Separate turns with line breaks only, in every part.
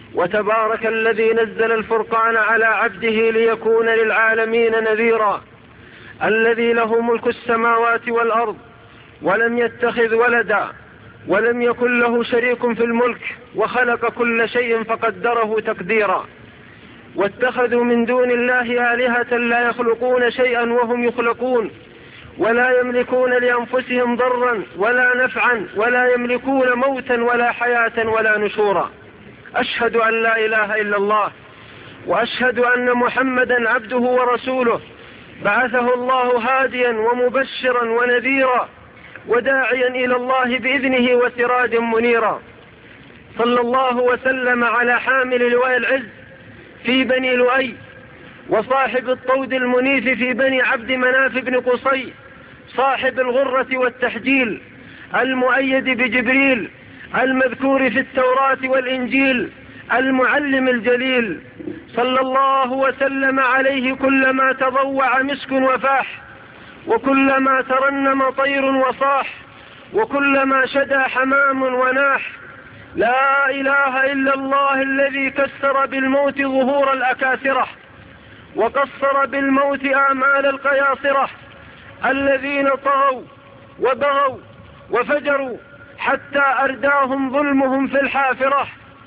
وتبارك الذي نزل الفرقان على عبده ليكون للعالمين نذيرا، الذي له ملك السماوات والأرض ولم يتخذ ولدا ولم يكن له شريك في الملك وخلق كل شيء فقدره تقديرا. واتخذوا من دون الله آلهة لا يخلقون شيئا وهم يخلقون ولا يملكون لأنفسهم ضرا ولا نفعا ولا يملكون موتا ولا حياة ولا نشورا. أشهد أن لا إله إلا الله وأشهد أن محمدا عبده ورسوله، بعثه الله هاديا ومبشرا ونذيرا وداعيا إلى الله بإذنه وسراجا منيرا. صلى الله وسلم على حامل لواء العز في بني لؤي، وصاحب الطود المنيف في بني عبد مناف بن قصي، صاحب الغرة والتحجيل، المؤيد بجبريل، المذكور في التوراة والإنجيل، المعلم الجليل. صلى الله وسلم عليه كلما تضوع مسك وفاح، وكلما ترنم طير وصاح، وكلما شدى حمام وناح. لا إله إلا الله الذي كسر بالموت ظهور الأكاثرة وقصر بالموت آمال القياصرة، الذين طغوا وبغوا وفجروا حتى أرداهم ظلمهم في الحافرة،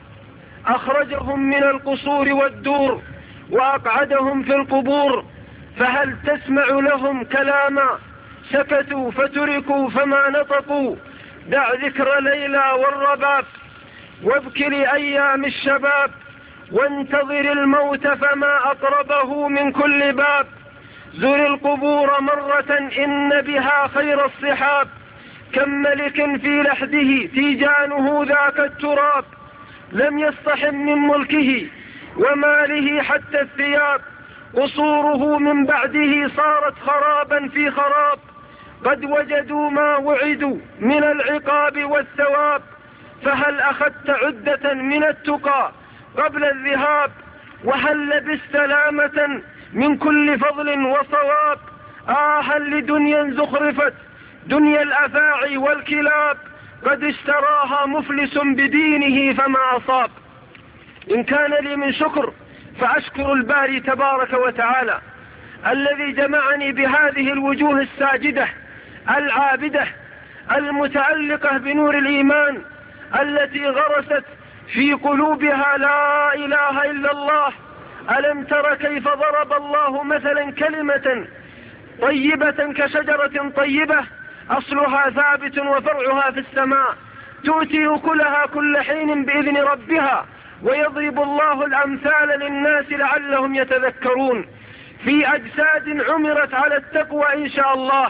أخرجهم من القصور والدور وأقعدهم في القبور، فهل تسمع لهم كلاما؟ سكتوا فتركوا فما نطقوا. دع ذكر ليلى والرباب وابك لأيام الشباب، وانتظر الموت فما أقربه من كل باب. زر القبور مرة إن بها خير الصحاب، كم ملك في لحده تيجانه ذاك التراب، لم يصطحب من ملكه وماله حتى الثياب، قصوره من بعده صارت خرابا في خراب، قد وجدوا ما وعدوا من العقاب والثواب. فهل أخذت عدة من التقى قبل الذهاب، وهل لبست لامة من كل فضل وصواب؟ هل لدنيا زخرفت دنيا الأفاعي والكلاب، قد اشتراها مفلس بدينه فما أصاب. إن كان لي من شكر فأشكر الباري تبارك وتعالى الذي جمعني بهذه الوجوه الساجدة العابدة المتألقة بنور الإيمان، التي غرست في قلوبها لا إله إلا الله. ألم تر كيف ضرب الله مثلا كلمة طيبة كشجرة طيبة أصلها ثابت وفرعها في السماء، تؤتي أكلها كل حين بإذن ربها، ويضرب الله الأمثال للناس لعلهم يتذكرون. في أجساد عمرت على التقوى إن شاء الله،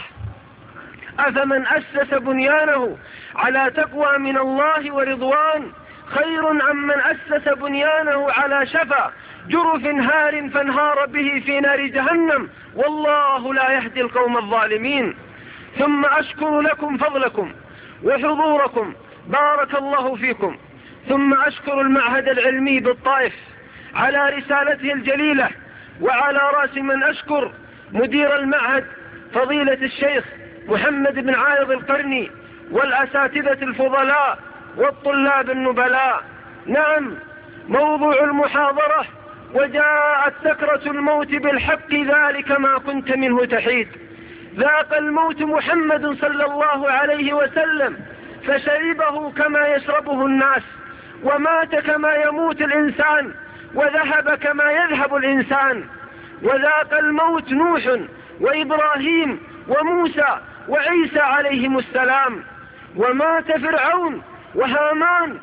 أفمن أسس بنيانه على تقوى من الله ورضوان خير أم من أسس بنيانه على شفا جرف هار فانهار به في نار جهنم، والله لا يهدي القوم الظالمين. ثم أشكر لكم فضلكم وحضوركم، بارك الله فيكم. ثم أشكر المعهد العلمي بالطائف على رسالته الجليلة، وعلى رأس من أشكر مدير المعهد فضيلة الشيخ محمد بن عايض القرني، والأساتذة الفضلاء والطلاب النبلاء. نعم، موضوع المحاضرة: وجاءت سكرة الموت بالحق ذلك ما كنت منه تحيد. ذاق الموت محمد صلى الله عليه وسلم فشربه كما يشربه الناس، ومات كما يموت الإنسان، وذهب كما يذهب الإنسان. وذاق الموت نوح وإبراهيم وموسى وعيسى عليهم السلام، ومات فرعون وهامان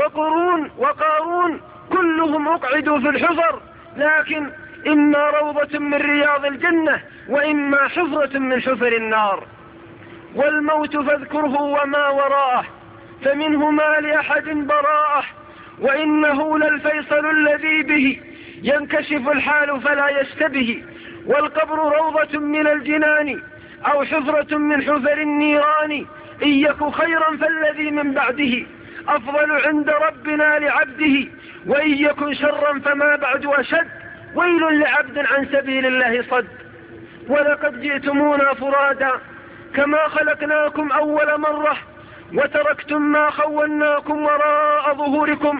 وقارون، كلهم أقعدوا في الحفر، لكن إما روضة من رياض الجنة وإما حفرة من حفر النار. والموت فاذكره وما وراءه، فمنه ما لأحد براءه، وإنه للفيصل الذي به ينكشف الحال فلا يشتبه. والقبر روضة من الجنان أو حفرة من حفر النيران، إن يك خيرا فالذي من بعده أفضل عند ربنا لعبده، وإن يكن شرا فما بعد أشد، ويل لعبد عن سبيل الله صد. ولقد جئتمونا فرادا كما خلقناكم أول مرة، وتركتم ما خولناكم وراء ظهوركم،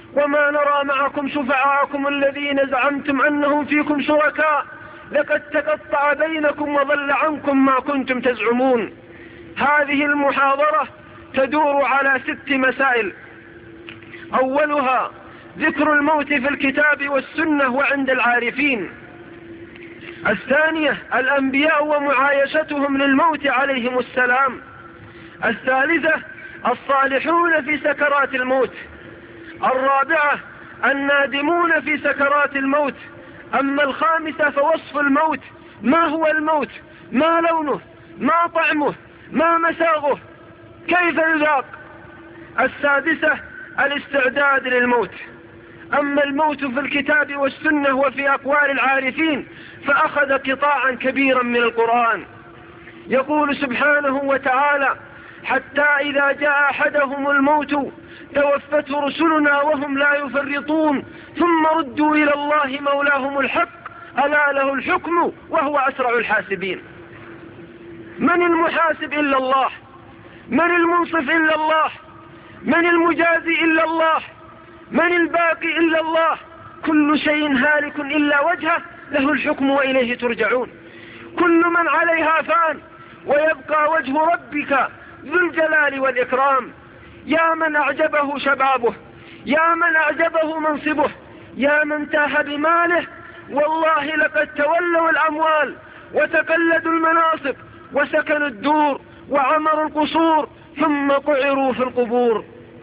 وما نرى معكم شفعاءكم الذين زعمتم أنهم فيكم شركاء لقد تقطع بينكم وضل عنكم ما كنتم تزعمون. هذه المحاضرة تدور على 6 مسائل. أولها ذكر الموت في الكتاب والسنة وعند العارفين. الثانية الأنبياء ومعايشتهم للموت عليهم السلام. الثالثة الصالحون في سكرات الموت. الرابعة النادمون في سكرات الموت. أما الخامسة فوصف الموت، ما هو الموت، ما لونه، ما طعمه، ما مساغه، كيف يذاق. السادسة الاستعداد للموت. أما الموت في الكتاب والسنة وفي أقوال العارفين فأخذ قطاعا كبيرا من القرآن. يقول سبحانه وتعالى: حتى إذا جاء أحدهم الموت توفته رسلنا وهم لا يفرطون ثم ردوا إلى الله مولاهم الحق ألا له الحكم وهو أسرع الحاسبين. من المحاسب إلا الله؟ من المنصف إلا الله؟ من المجازي إلا الله؟ من الباقي إلا الله؟ كل شيء هالك إلا وجهه له الحكم وإليه ترجعون. كل من عليها فان ويبقى وجه ربك ذو الجلال والإكرام. يا من أعجبه شبابه، يا من أعجبه منصبه، يا من تاه بماله، والله لقد تولوا الأموال وتقلدوا المناصب وسكنوا الدور وعمروا القصور ثم قعروا في القبور.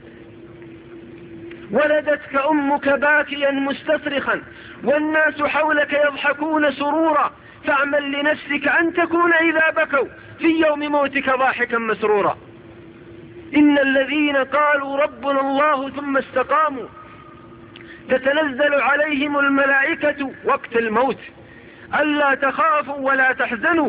ولدتك أمك باكيا مستصرخا والناس حولك يضحكون سرورا، فاعمل لنفسك أن تكون إذا بكوا في يوم موتك ضاحكا مسرورا. إن الذين قالوا ربنا الله ثم استقاموا تتنزل عليهم الملائكة وقت الموت ألا تخافوا ولا تحزنوا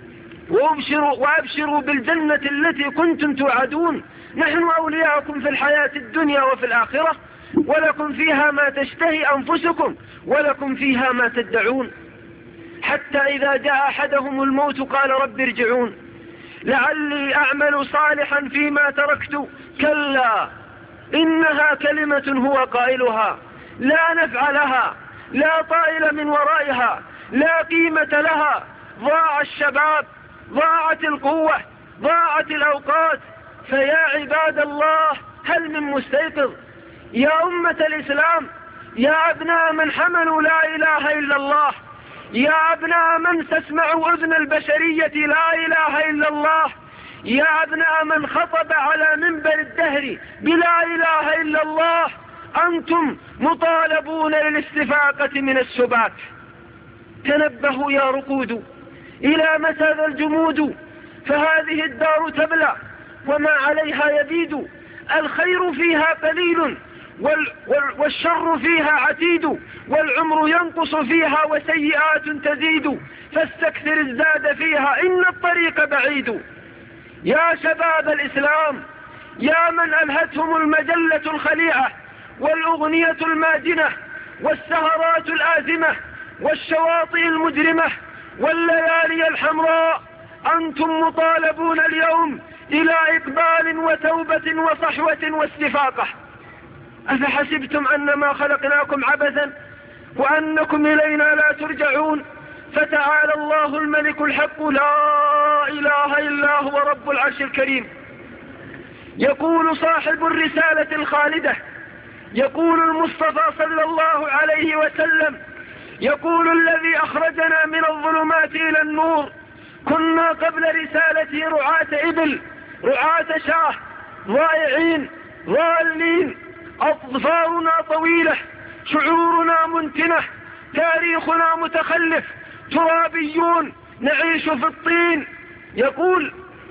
وأبشروا بالجنة التي كنتم توعدون، نحن أولياؤكم في الحياة الدنيا وفي الآخرة ولكم فيها ما تشتهي أنفسكم ولكم فيها ما تدعون. حتى إذا جاء أحدهم الموت قال رب ارجعون لعلي أعمل صالحا فيما تركت، كلا إنها كلمة هو قائلها لا نفع لها لا طائل من ورائها لا قيمة لها. ضاع الشباب، ضاعت القوة، ضاعت الأوقات. فيا عباد الله هل من مستيقظ؟ يا أمة الإسلام، يا أبناء من حملوا لا إله إلا الله، يا أبناء من تسمعوا أذن البشرية لا إله إلا الله، يا أبناء من خطب على منبر الدهر بلا إله إلا الله، أنتم مطالبون للاستفاقة من السبات. تنبهوا يا رقود، إلى متى ذا الجمود؟ فهذه الدار تبلى وما عليها يبيد، الخير فيها قليل والشر فيها عتيد، والعمر ينقص فيها وسيئات تزيد، فاستكثر الزاد فيها إن الطريق بعيد. يا شباب الإسلام، يا من ألهتهم المجلة الخليعة والأغنية الماجنة والسهرات الآزمة والشواطئ المجرمة والليالي الحمراء، أنتم مطالبون اليوم إلى إقبال وتوبة وصحوة واستفاقة. أفحسبتم أنما خلقناكم عبثا وأنكم إلينا لا ترجعون؟ فتعالى الله الملك الحق لا إله إلا هو رب العرش الكريم. يقول صاحب الرسالة الخالدة، يقول المصطفى صلى الله عليه وسلم، يقول الذي أخرجنا من الظلمات إلى النور كنا قبل رسالته رعاة إبل رعاة شاه ضائعين ضالين، أظفارنا طويلة شعورنا منتنة تاريخنا متخلف ترابيون نعيش في الطين. يقول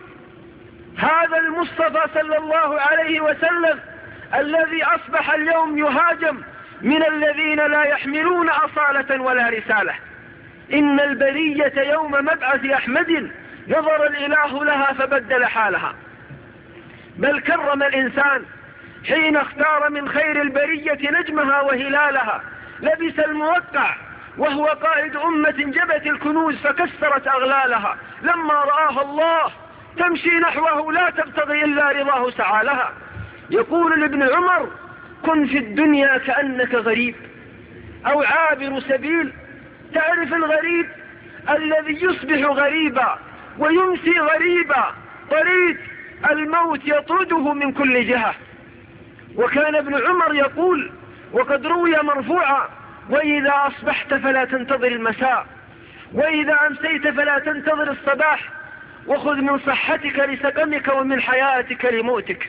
هذا المصطفى صلى الله عليه وسلم الذي أصبح اليوم يهاجم من الذين لا يحملون أصالة ولا رسالة. إن البرية يوم مبعث أحمد نظر الإله لها فبدل حالها، بل كرم الإنسان حين اختار من خير البرية نجمها وهلالها، لبس الموقع وهو قائد أمة جبت الكنوز فكسرت أغلالها، لما رآها الله تمشي نحوه لا تبتغي إلا رضاه سعى لها. يقول لابن عمر كن في الدنيا كأنك غريب أو عابر سبيل. تعرف الغريب الذي يصبح غريبا ويمسي غريبا، طريد الموت يطرده من كل جهة. وكان ابن عمر يقول، وقد روي مرفوعا: وإذا أصبحت فلا تنتظر المساء، وإذا أمسيت فلا تنتظر الصباح، وخذ من صحتك لسقمك ومن حياتك لموتك.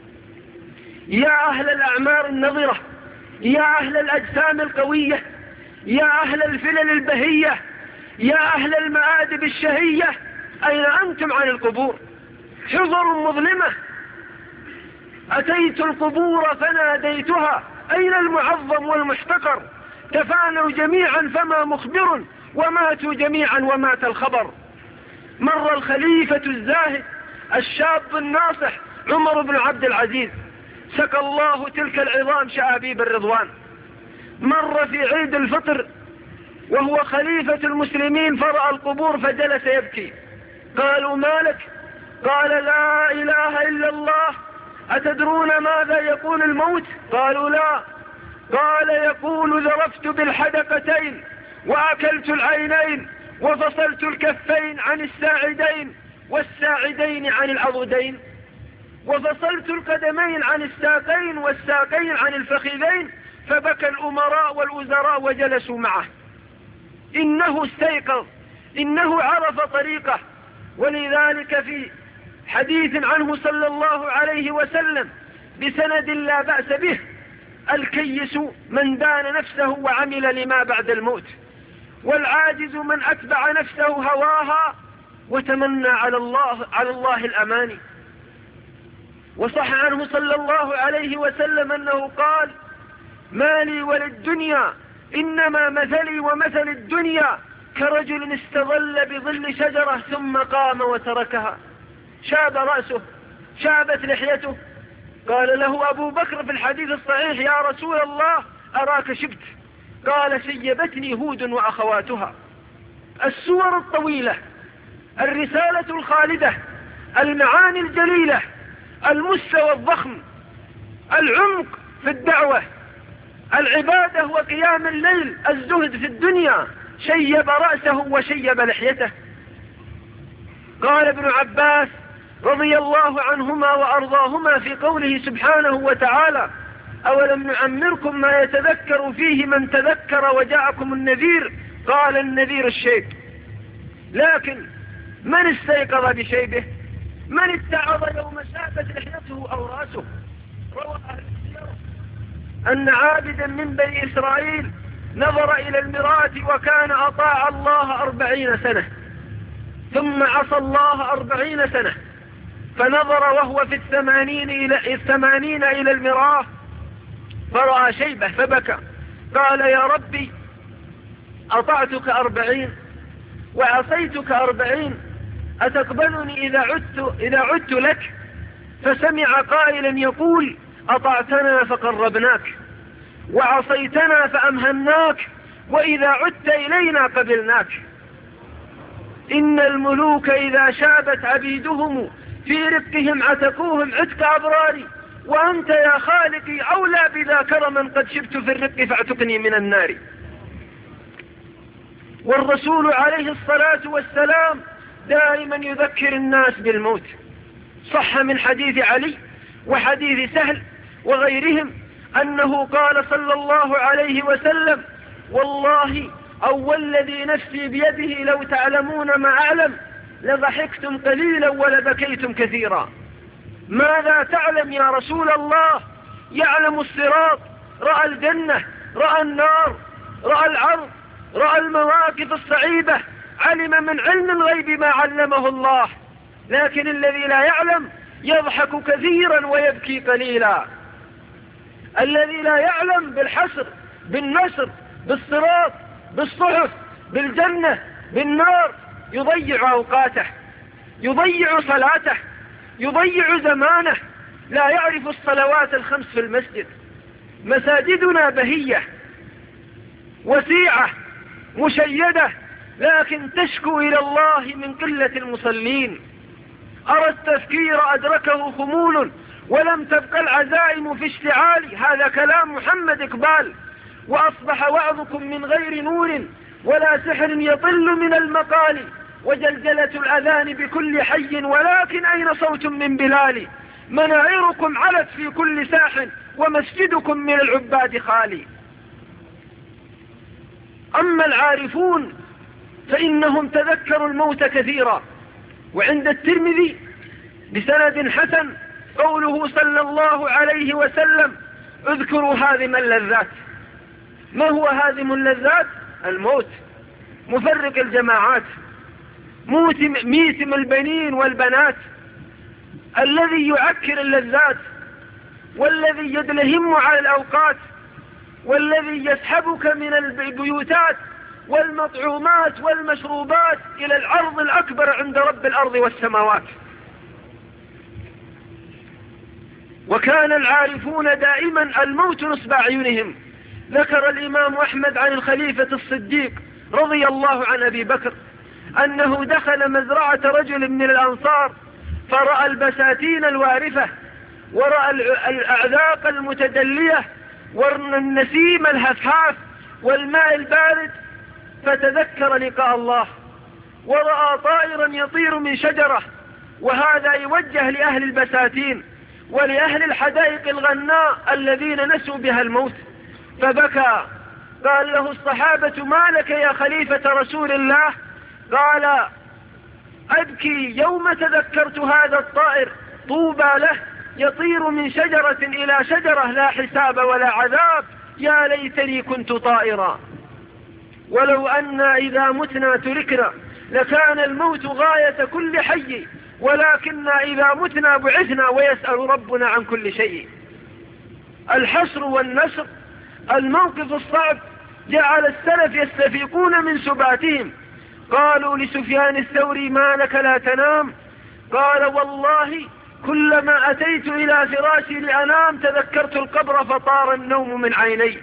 يا أهل الأعمار النظرة، يا أهل الأجسام القوية، يا أهل الفلل البهية، يا أهل المآدب الشهية، أين أنتم عن القبور؟ حضر مظلمة. أتيت القبور فناديتها: أين المعظم والمحتقر؟ تفانوا جميعا فما مخبر، وماتوا جميعا ومات الخبر. مر الخليفة الزاهد الشاب الناصح عمر بن عبد العزيز، سقى الله تلك العظام شآبيب الرضوان. مر في عيد الفطر وهو خليفة المسلمين فرأى القبور فجلس يبكي. قالوا: ما لك؟ قال: لا إله إلا الله. أتدرون ماذا يقول الموت؟ قالوا: لا. قال: يقول: ذرفت بالحدقتين وأكلت العينين وفصلت الكفين عن الساعدين والساعدين عن العضدين، وفصلت القدمين عن الساقين والساقين عن الفخذين، فبكى الأمراء والوزراء وجلسوا معه. إنه استيقظ، إنه عرف طريقه. ولذلك في حديث عنه صلى الله عليه وسلم بسند لا بأس به: الكيس من دان نفسه وعمل لما بعد الموت، والعاجز من أتبع نفسه هواها وتمنى على الله الأماني. وصح عنه صلى الله عليه وسلم أنه قال: ما لي وللدنيا إنما مثلي ومثل الدنيا كرجل استظل بظل شجرة ثم قام وتركها. شاب رأسه، شابت لحيته. قال له أبو بكر في الحديث الصحيح: يا رسول الله أراك شبت. قال: شيبتني هود وأخواتها. السور الطويلة، الرسالة الخالدة، المعاني الجليلة، المستوى الضخم، العمق في الدعوة، العبادة وقيام الليل، الزهد في الدنيا، شيب رأسه وشيب لحيته. قال ابن عباس رضي الله عنهما وأرضاهما في قوله سبحانه وتعالى: أولم نعمركم ما يتذكر فيه من تذكر وجاءكم النذير؟ قال: النذير الشيب. لكن من استيقظ بشيبه؟ من اتعظ يوم شابت لحيته أو رأسه؟ روى أهل السيرة أن عابدا من بني إسرائيل نظر إلى المراة وكان أطاع الله 40 سنة، ثم عصى الله 40 سنة، فنظر وهو في 80 إلى المراة فرأى شيبة فبكى. قال: يا ربي أطعتك 40 وعصيتك 40، أتقبلني إذا عدت لك؟ فسمع قائلا يقول: أطعتنا فقربناك، وعصيتنا فأمهناك، وإذا عدت إلينا قبلناك. إن الملوك إذا شابت عبيدهم في رقهم عتقوهم عتق أبراري، وأنت يا خالقي أولى بذا كرما قد شبت في الرق فاعتقني من النار. والرسول عليه الصلاة والسلام دائما يذكر الناس بالموت. صح من حديث علي وحديث سهل وغيرهم أنه قال صلى الله عليه وسلم: والله أو والذي نفسي بيده لو تعلمون ما أعلم لضحكتم قليلا ولبكيتم كثيرا. ماذا تعلم يا رسول الله؟ يعلم الصراط، رأى الجنة، رأى النار، رأى العرض، رأى المواقف الصعيبة، علم من علم الغيب ما علمه الله. لكن الذي لا يعلم يضحك كثيرا ويبكي قليلا. الذي لا يعلم بالحشر، بالنشر، بالصراط، بالصحف، بالجنة، بالنار يضيع أوقاته، يضيع صلاته، يضيع زمانه، لا يعرف الصلوات الخمس في المسجد. مساجدنا بهية وسيعة مشيدة، لكن تشكو إلى الله من قلة المصلين. أرى التفكير أدركه خمول ولم تبق العزائم في اشتعال. هذا كلام محمد إقبال. وأصبح وعظكم من غير نور ولا سحر يطل من المقال، وجلجلة الأذان بكل حي ولكن أين صوت من بلال، مناعركم علت في كل ساح ومسجدكم من العباد خالي. أما العارفون فإنهم تذكروا الموت كثيرا. وعند الترمذي بسند حسن قوله صلى الله عليه وسلم: اذكروا هادم اللذات. ما هو هادم اللذات؟ الموت، مفرق الجماعات، ميتم البنين والبنات، الذي يعكر اللذات، والذي يدلهم على الأوقات، والذي يسحبك من البيوتات والمطعومات والمشروبات إلى العرض الأكبر عند رب الأرض والسماوات. وكان العارفون دائما الموت نصب أعينهم. ذكر الإمام أحمد عن الخليفة الصديق رضي الله عن أبي بكر أنه دخل مزرعة رجل من الأنصار فرأى البساتين الوارفة، ورأى الأعذاق المتدلية، والنسيم الهفهاف والماء البارد، فتذكر لقاء الله، ورأى طائرا يطير من شجرة، وهذا يوجه لأهل البساتين ولأهل الحدائق الغناء الذين نسوا بها الموت، فبكى. قال له الصحابة: ما لك يا خليفة رسول الله؟ قال: أبكي يوم تذكرت هذا الطائر، طوبى له يطير من شجرة إلى شجرة لا حساب ولا عذاب، يا ليتني كنت طائرا. ولو أن إذا متنا تركنا لكان الموت غاية كل حي، ولكننا إذا متنا بعثنا ويسأل ربنا عن كل شيء. الحشر والنشر، الموقف الصعب جعل السلف يستفيقون من سباتهم. قالوا لسفيان الثوري: ما لك لا تنام؟ قال: والله كلما أتيت إلى فراشي لأنام تذكرت القبر فطار النوم من عيني.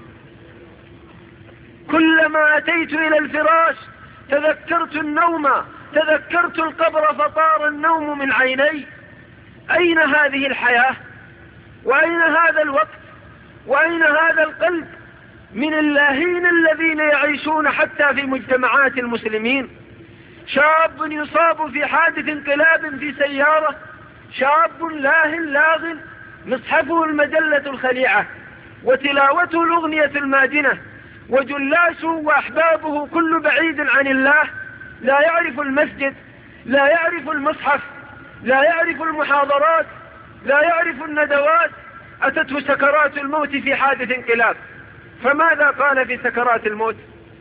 كلما أتيت إلى الفراش تذكرت النوم، تذكرت القبر فطار النوم من عيني. أين هذه الحياة؟ وأين هذا الوقت؟ وأين هذا القلب من اللاهين الذين يعيشون حتى في مجتمعات المسلمين؟ شاب يصاب في حادث انقلاب في سيارة، شاب لاغ مصحفه المجلة الخليعة وتلاوته الأغنية الماجنة، وجلاشه وأحبابه كل بعيد عن الله، لا يعرف المسجد، لا يعرف المصحف، لا يعرف المحاضرات، لا يعرف الندوات. أتته سكرات الموت في حادث انقلاب، فماذا قال في سكرات الموت؟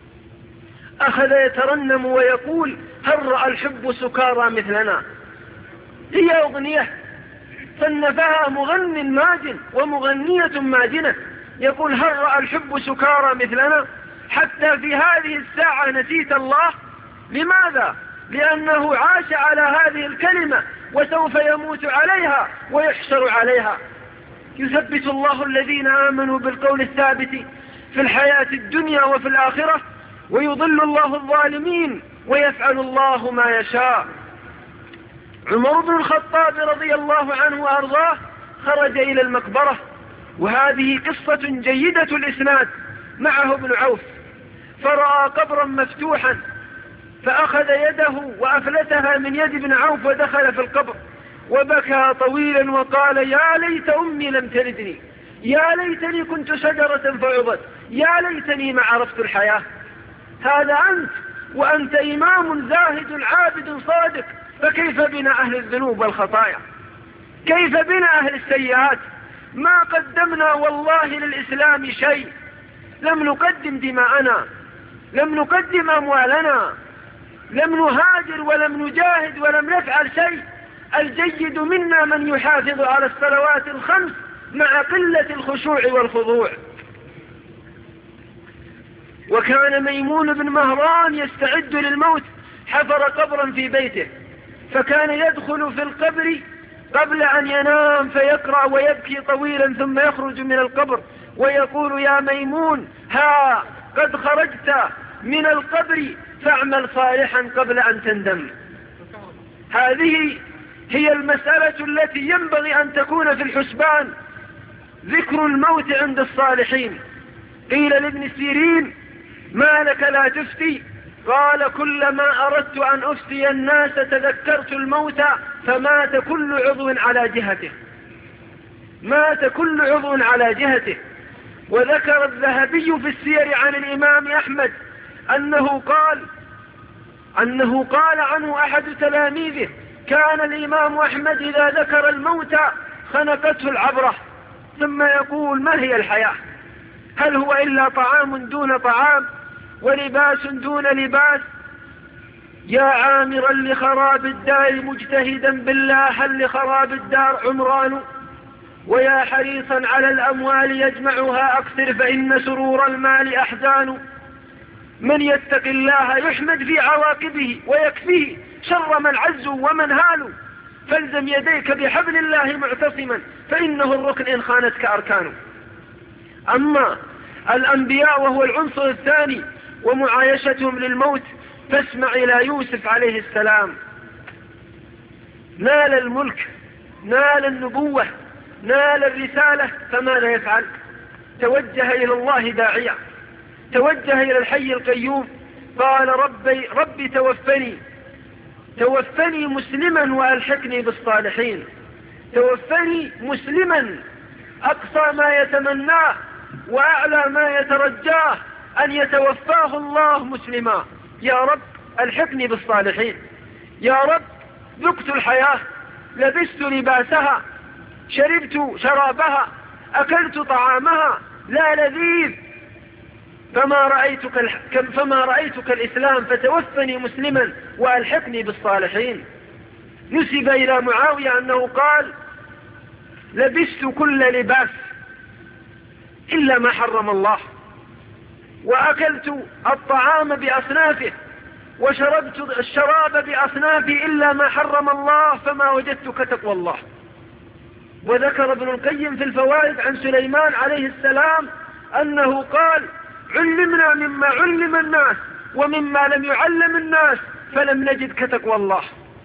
أخذ يترنم ويقول: هل رأى الحب سكارى مثلنا؟ هي أغنية صنفها مغن ماجن ومغنية ماجنة، يقول: هل رأى الحب سكارى مثلنا؟ حتى في هذه الساعة نسيت الله. لماذا؟ لأنه عاش على هذه الكلمة وسوف يموت عليها ويحشر عليها. يثبت الله الذين آمنوا بالقول الثابت في الحياة الدنيا وفي الآخرة، ويضل الله الظالمين ويفعل الله ما يشاء. عمر بن الخطاب رضي الله عنه وأرضاه خرج إلى المقبرة، وهذه قصة جيدة الإسناد، معه ابن عوف، فرأى قبرا مفتوحا فأخذ يده وأفلتها من يد ابن عوف ودخل في القبر وبكى طويلا وقال: يا ليت أمي لم تلدني، يا ليتني كنت شجرة فعضت، يا ليتني ما عرفت الحياة. هذا أنت، وأنت إمام زاهد عابد صادق، فكيف بنا أهل الذنوب والخطايا؟ كيف بنا أهل السيئات؟ ما قدمنا والله للإسلام شيء، لم نقدم دماءنا، لم نقدم أموالنا، لم نهاجر ولم نجاهد ولم نفعل شيء. الجيد منا من يحافظ على الصلوات الخمس مع قلة الخشوع والخضوع. وكان ميمون بن مهران يستعد للموت، حفر قبرا في بيته، فكان يدخل في القبر قبل أن ينام فيقرأ ويبكي طويلا، ثم يخرج من القبر ويقول: يا ميمون، ها قد خرجت من القبر فاعمل صالحا قبل أن تندم. هذه هي المسألة التي ينبغي أن تكون في الحسبان، ذكر الموت عند الصالحين. قيل لابن سيرين: ما لك لا تفتي؟ قال: كلما أردت أن أفتي الناس تذكرت الموت فمات كل عضو على جهته. مات كل عضو على جهته. وذكر الذهبي في السير عن الإمام أحمد أنه قال عنه أحد تلاميذه: كان الإمام أحمد إذا ذكر الموت خنقته العبرة، ثم يقول: ما هي الحياة؟ هل هو إلا طعام دون طعام ولباس دون لباس؟ يا عامرا لخراب الدار مجتهدا بالله، هل لخراب الدار عمران؟ ويا حريصا على الأموال يجمعها أكثر، فإن سرور المال أحزان. من يتق الله يحمد في عواقبه ويكفيه شر من عز ومن هال، فالزم يديك بحبل الله معتصما، فإنه الركن إن خانتك أركانه. أما الأنبياء وهو العنصر الثاني ومعايشتهم للموت، فاسمع إلى يوسف عليه السلام. نال الملك، نال النبوة، نال الرسالة، فماذا يفعل؟ توجه إلى الله داعيا، توجه إلى الحي القيوم، قال: ربي توفني مسلما وألحقني بالصالحين. توفني مسلما، أقصى ما يتمناه وأعلى ما يترجاه أن يتوفاه الله مسلما. يا رب ألحقني بالصالحين. يا رب ذقت الحياة، لبست لباسها، شربت شرابها، أكلت طعامها، لا لذيذ، فما رأيتك الإسلام، فتوفني مسلما وألحقني بالصالحين. نسب إلى معاوية أنه قال: لبست كل لباس إلا ما حرم الله، وأكلت الطعام بأصنافه، وشربت الشراب بأصنافه إلا ما حرم الله، فما وجدتك تقوى الله. وذكر ابن القيم في الفوائد عن سليمان عليه السلام أنه قال: علمنا مما علم الناس ومما لم يعلم الناس، فلم نجدك تقوى الله.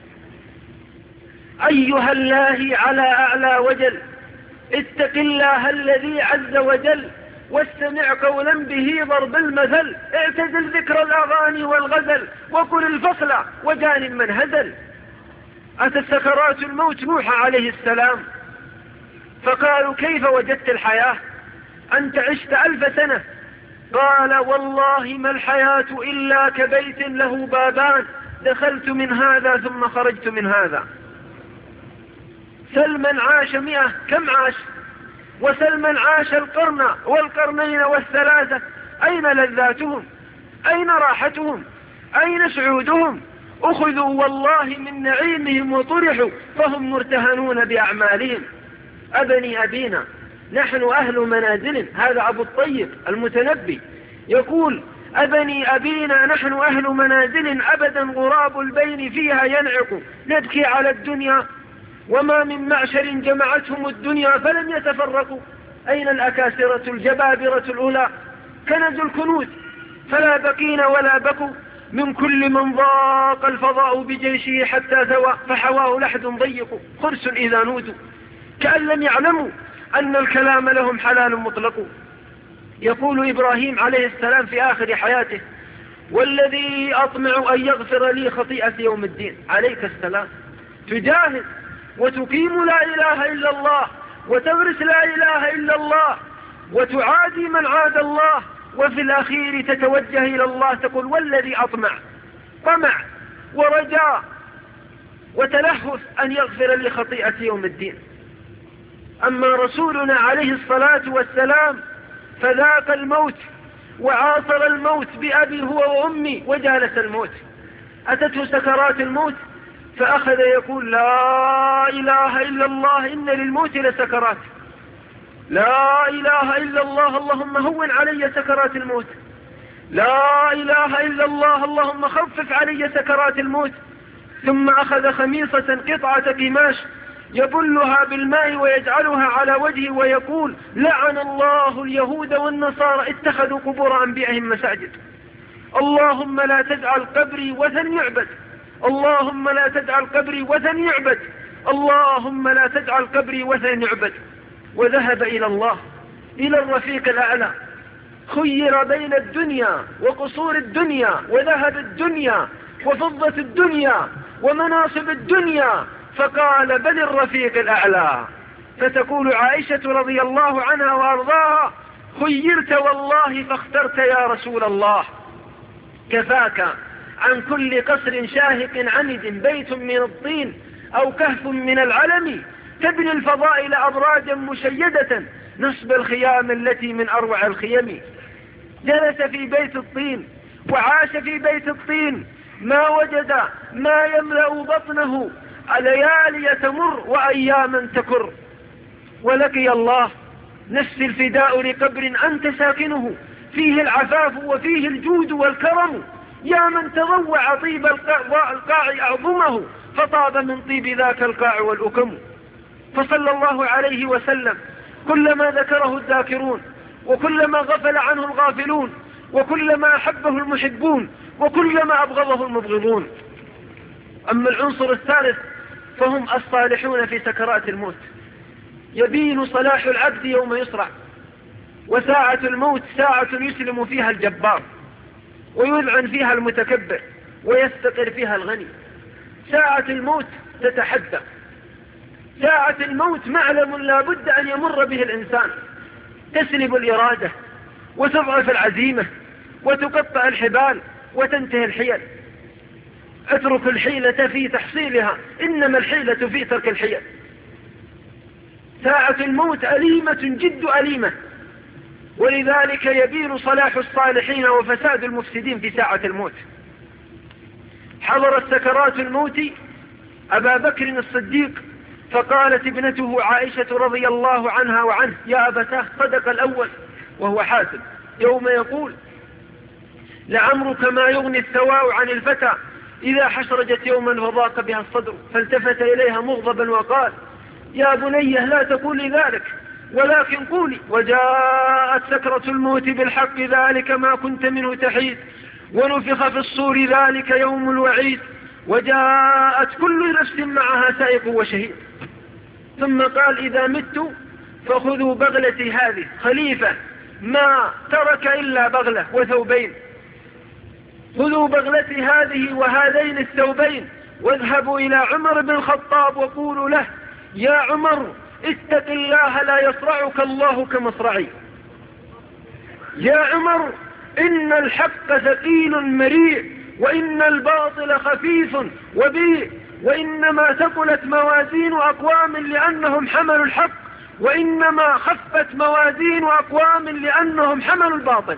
أيها الله على أعلى وجل، اتق الله الذي عز وجل، واستمع قولا به ضرب المثل، اعتزل ذكر الأغاني والغزل، وقل الفصل وجان من هزل. أتت سكرات الموت نوح عليه السلام، فقالوا: كيف وجدت الحياة؟ أنت عشت 1000 سنة. قال: والله ما الحياة إلا كبيت له بابان، دخلت من هذا ثم خرجت من هذا. سل من عاش 100 كم عاش؟ وسل من عاش القرن والقرنين والثلاثة، أين لذاتهم؟ أين راحتهم؟ أين سعودهم؟ أخذوا والله من نعيمهم وطرحوا، فهم مرتهنون بأعمالهم. أبني أبينا نحن أهل منازل. هذا أبو الطيب المتنبي يقول: أبني أبينا نحن أهل منازل، أبدا غراب البين فيها ينعق، نبكي على الدنيا وما من معشر جمعتهم الدنيا فلم يتفرقوا. أين الأكاسرة الجبابرة الأولى؟ كنزوا الكنوز فلا بقين ولا بكوا، من كل من ضاق الفضاء بجيشه حتى ثوى، فحواه لحد ضيق خرس إذا نودوا، كأن لم يعلموا أن الكلام لهم حلال مطلق. يقول إبراهيم عليه السلام في آخر حياته: والذي أطمع أن يغفر لي خطيئة يوم الدين. عليك السلام، تجاهد وتقيم لا إله إلا الله، وتغرس لا إله إلا الله، وتعادي من عاد الله، وفي الأخير تتوجه إلى الله تقول: والذي أطمع، طمع ورجاء وتلهف أن يغفر لي خطيئة يوم الدين. أما رسولنا عليه الصلاة والسلام فذاق الموت وعاصر الموت بأبي هو وأمي وجالس الموت. أتته سكرات الموت فأخذ يقول: لا إله إلا الله، إن للموت لسكرات، لا إله إلا الله، اللهم هون علي سكرات الموت، لا إله إلا الله، اللهم خفف علي سكرات الموت. ثم أخذ خميصة قطعة قماش يبلها بالماء ويجعلها على وجهه ويقول: لعن الله اليهود والنصارى اتخذوا قبور أنبيائهم مساجد، اللهم لا تجعل قبري وثن يعبد، اللهم لا تجعل قبري وثن يعبد، اللهم لا تجعل قبري وثن يعبد، وذهب إلى الله، إلى الرفيق الأعلى. خير بين الدنيا وقصور الدنيا وذهب الدنيا وفضة الدنيا ومناصب الدنيا، فقال بل الرفيق الأعلى. فتقول عائشة رضي الله عنها وأرضاها: خيرت والله فاخترت يا رسول الله. كفاك عن كل قصر شاهق عند بيت من الطين أو كهف من العلم، تبني الفضائل أبراجا مشيدة نصب الخيام التي من أروع الخيم. جلس في بيت الطين وعاش في بيت الطين، ما وجد ما يملأ بطنه، ليالي تمر وأياما تكر. ولقي الله نفس الفداء لقبر أنت ساكنه، فيه العفاف وفيه الجود والكرم. يا من تضوع طيب القاع أعظمه، فطاب من طيب ذاك القاع والأكم. فصلى الله عليه وسلم كلما ذكره الذاكرون، وكلما غفل عنه الغافلون، وكلما أحبه المحبون، وكلما أبغضه المبغضون. أما العنصر الثالث فهم الصالحون في سكرات الموت. يبين صلاح العبد يوم يصرع، وساعة الموت ساعة يسلم فيها الجبار، ويذعن فيها المتكبر، ويستقر فيها الغني. ساعة الموت تتحدى، ساعة الموت معلم لا بد أن يمر به الإنسان. تسلب الإرادة وتضعف العزيمة وتقطع الحبال وتنتهي الحيل. اترك الحيلة في تحصيلها، إنما الحيلة في ترك الحيل. ساعة الموت أليمة جد أليمة، ولذلك يبين صلاح الصالحين وفساد المفسدين في ساعة الموت. حضرت سكرات الموت أبا بكر الصديق، فقالت ابنته عائشة رضي الله عنها وعنه: يا أبتاه، صدق الأول وهو حاسب يوم يقول: لعمرك ما يغني الثواء عن الفتى إذا حشرجت يوما فضاق بها الصدر. فالتفت إليها مغضبا وقال: يا بني لا تقولي ذلك، ولكن قولي: وجاءت سكرة الموت بالحق ذلك ما كنت منه تحيد، ونفخ في الصور ذلك يوم الوعيد، وجاءت كل نفس معها سائق وشهيد. ثم قال: إذا مت فخذوا بغلتي هذه. خليفة ما ترك إلا بغلة وثوبين. خذوا بغلتي هذه وهذين الثوبين، واذهبوا إلى عمر بن الخطاب وقولوا له: يا عمر، اتق الله لا يصرعك الله كمصرعي. يا عمر، إن الحق ثقيل مريء، وإن الباطل خفيف وبيء، وإنما ثقلت موازين أقوام لأنهم حملوا الحق، وإنما خفت موازين أقوام لأنهم حملوا الباطل.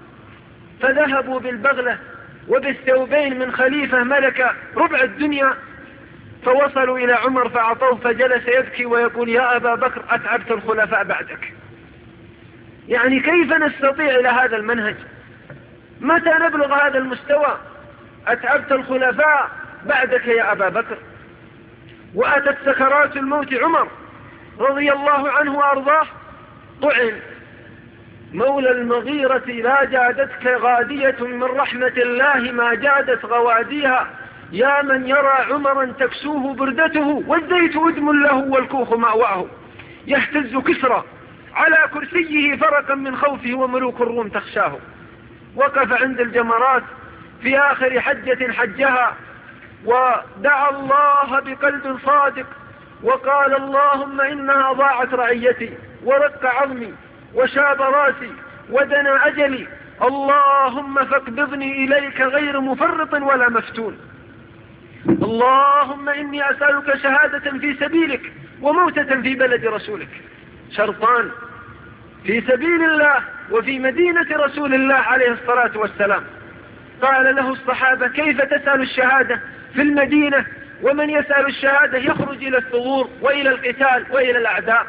فذهبوا بالبغلة وبالثوبين من خليفة ملك ربع الدنيا، فوصلوا إلى عمر فأعطوه، فجلس يبكي ويقول: يا أبا بكر، أتعبت الخلفاء بعدك. يعني كيف نستطيع إلى هذا المنهج؟ متى نبلغ هذا المستوى؟ أتعبت الخلفاء بعدك يا أبا بكر. وأتت سكرات الموت عمر رضي الله عنه وأرضاه، طعن مولى المغيرة: لا جادتك غادية من رحمة الله ما جادت غواديها. يا من يرى عمرا تكسوه بردته، والزيت أدم له والكوخ مأواه. يهتز كسرى على كرسيه فرقا من خوفه، وملوك الروم تخشاه. وقف عند الجمرات في آخر حجة حجها، ودعا الله بقلب صادق، وقال: اللهم إنها ضاعت رعيتي، ورق عظمي، وشاب راسي، ودنا أجلي، اللهم فاقبضني إليك غير مفرط ولا مفتون. اللهم إني أسألك شهادة في سبيلك، وموتة في بلد رسولك. شرطان: في سبيل الله وفي مدينة رسول الله عليه الصلاة والسلام. قال له الصحابة: كيف تسأل الشهادة في المدينة ومن يسأل الشهادة يخرج إلى الثغور وإلى القتال وإلى الأعداء؟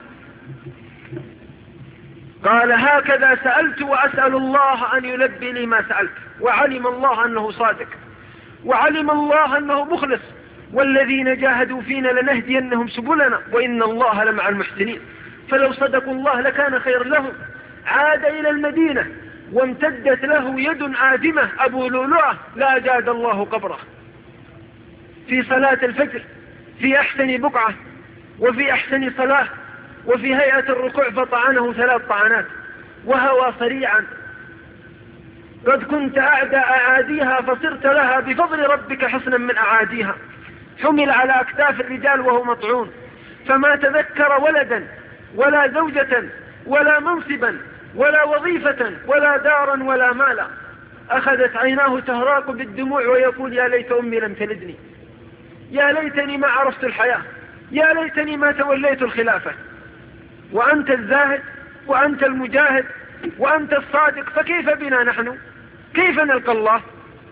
قال: هكذا سألت، وأسأل الله أن يلبي لي ما سألت. وعلم الله أنه صادق، وعلم الله أنه مخلص: والذين جاهدوا فينا لنهدينهم سبلنا، وإن الله لمع المحسنين. فلو صدقوا الله لكان خير لهم. عاد إلى المدينة وامتدت له يد آدمة أبو لؤلؤة لا جاد الله قبره. في صلاة الفجر في أحسن بقعة وفي أحسن صلاة وفي هيئة الركوع فطعنه 3 طعنات وهوى صريعا. قد كنت أعدى أعاديها فصرت لها بفضل ربك حسنا من أعاديها. حمل على أكتاف الرجال وهو مطعون، فما تذكر ولدا ولا زوجة ولا منصبا ولا وظيفة ولا دارا ولا مالا. أخذت عيناه تهراق بالدموع ويقول يا ليت أمي لم تلدني، يا ليتني ما عرفت الحياة، يا ليتني ما توليت الخلافة. وأنت الزاهد وأنت المجاهد وأنت الصادق، فكيف بنا نحن؟ كيف نلقى الله؟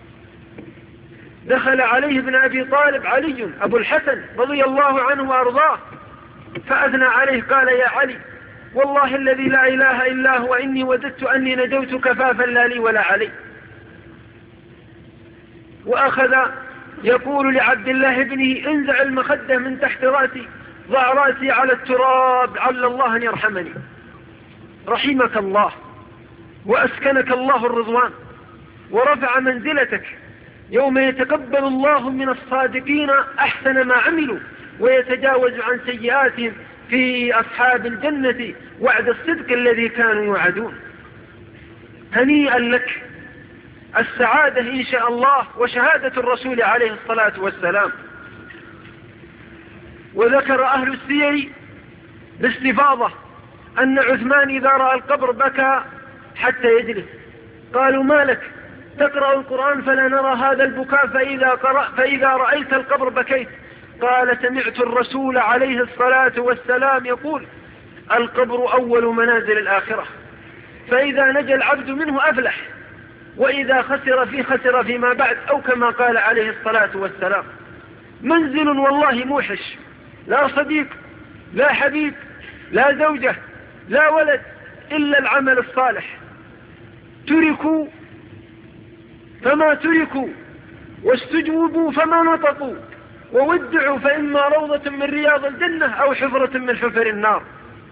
دخل عليه ابن أبي طالب علي أبو الحسن رضي الله عنه وأرضاه فأثنى عليه قال يا علي والله الذي لا إله إلا هو إني وددت أني نجوت كفافا لا لي ولا علي. وأخذ يقول لعبد الله ابنه انزع المخدة من تحت رأسي، ضع رأسي على التراب عل الله أن يرحمني. رحمك الله وأسكنك الله الرضوان ورفع منزلتك يوم يتقبل الله من الصادقين أحسن ما عملوا ويتجاوز عن سيئاتهم في أصحاب الجنة وعد الصدق الذي كانوا يوعدون. هنيئا لك السعادة إن شاء الله وشهادة الرسول عليه الصلاة والسلام. وذكر أهل السير باستفاضة أن عثمان إذا رأى القبر بكى حتى يجلس. قالوا ما لك تقرأ القرآن فلا نرى هذا البكاء فإذا رأيت القبر بكيت؟ قال سمعت الرسول عليه الصلاة والسلام يقول القبر أول منازل الآخرة، فإذا نجى العبد منه أفلح، وإذا خسر فيما بعد، أو كما قال عليه الصلاة والسلام. منزل والله موحش، لا صديق لا حبيب لا زوجة لا ولد إلا العمل الصالح. تركوا فما تركوا واستجوبوا فما نطقوا وودعوا فإما روضة من رياض الجنة أو حفرة من حفر النار.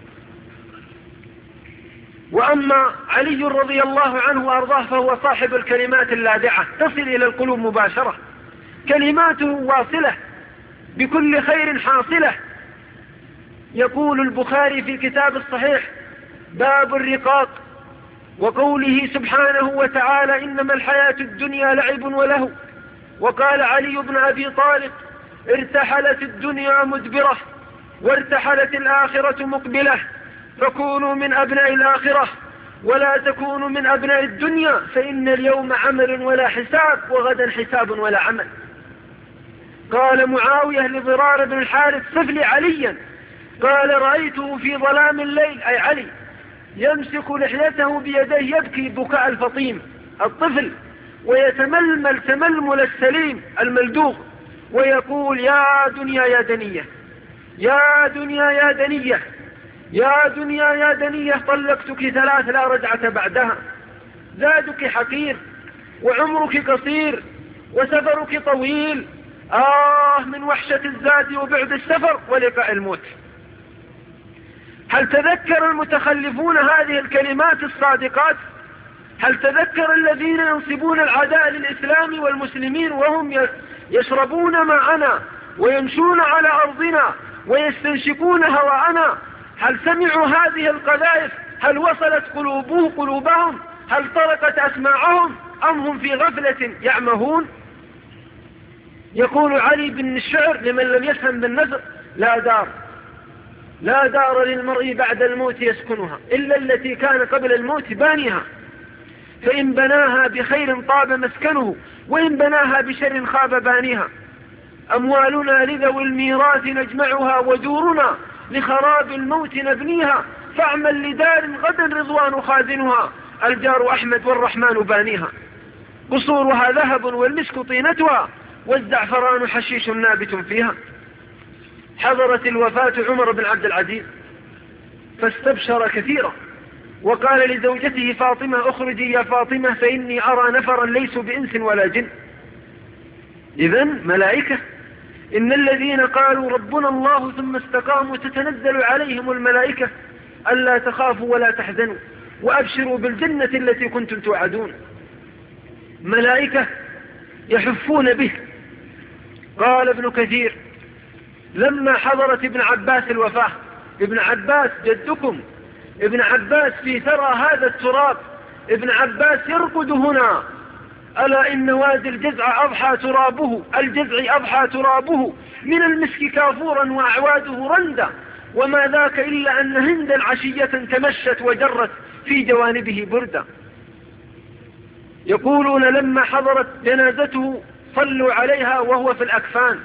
وأما علي رضي الله عنه وأرضاه فهو صاحب الكلمات اللاذعة تصل إلى القلوب مباشرة، كلماته واصلة بكل خير حاصلة. يقول البخاري في كتاب الصحيح باب الرقاق وقوله سبحانه وتعالى إنما الحياة الدنيا لعب وله. وقال علي بن أبي طالب ارتحلت الدنيا مدبرة وارتحلت الآخرة مقبلة، فكونوا من أبناء الآخرة ولا تكونوا من أبناء الدنيا، فإن اليوم عمل ولا حساب وغدا حساب ولا عمل. قال معاوية لضرار بن الحارث صف لي عليا، قال رأيته في ظلام الليل أي علي يمسك لحيته بيديه يبكي بكاء الفطيم الطفل ويتململ تململ السليم الملدوغ ويقول يا دنيا يا دنية، يا دنيا يا دنية، يا دنيا يا دنية، طلقتك 3 لا رجعة بعدها، زادك حقير وعمرك قصير وسفرك طويل، من وحشة الزاد وبعد السفر ولقاء الموت. هل تذكر المتخلفون هذه الكلمات الصادقات؟ هل تذكر الذين ينصبون العداء للإسلام والمسلمين وهم يشربون معنا ويمشون على أرضنا ويستنشقون هواءنا؟ هل سمعوا هذه القذائف؟ هل وصلت قلوبهم؟ هل طرقت أسماعهم أم هم في غفلة يعمهون؟ يقول علي بن الشعر لمن لم يفهم بالنثر لا دار للمرء بعد الموت يسكنها إلا التي كان قبل الموت بانيها، فإن بناها بخير طاب مسكنه وإن بناها بشر خاب بانيها. أموالنا لذوي الميراث نجمعها ودورنا لخراب الموت نبنيها، فاعمل لدار غدا رضوان خازنها الجار أحمد والرحمن بانيها. قصورها ذهب والمسك طينتها والزعفران حشيش نابت فيها. حضرت الوفاة عمر بن عبد العزيز فاستبشر كثيرا وقال لزوجته فاطمة اخرجي يا فاطمة فإني أرى نفرا ليسوا بإنس ولا جن. إذن ملائكة، إن الذين قالوا ربنا الله ثم استقاموا تتنزل عليهم الملائكة ألا تخافوا ولا تحزنوا وأبشروا بالجنة التي كنتم توعدون. ملائكة يحفون به. قال ابن كثير لما حضرت ابن عباس الوفاة، ابن عباس جدكم، ابن عباس في ثرى هذا التراب، ابن عباس يرقد هنا: ألا إن وادي الجزع أضحى ترابه من المسك كافورا وأعواده رندا، وما ذاك إلا أن هندا عشية تمشت وجرت في جوانبه بردا. يقولون لما حضرت جنازته صلوا عليها وهو في الأكفان.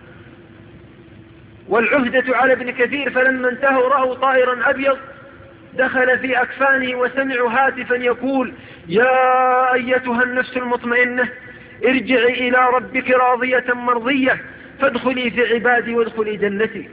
والعهدة على ابن كثير: فلما انتهوا رأوا طائرا أبيض دخل في أكفانه وسمعوا هاتفا يقول: يا أيتها النفس المطمئنة ارجعي إلى ربك راضية مرضية فادخلي في عبادي وادخلي جنتي.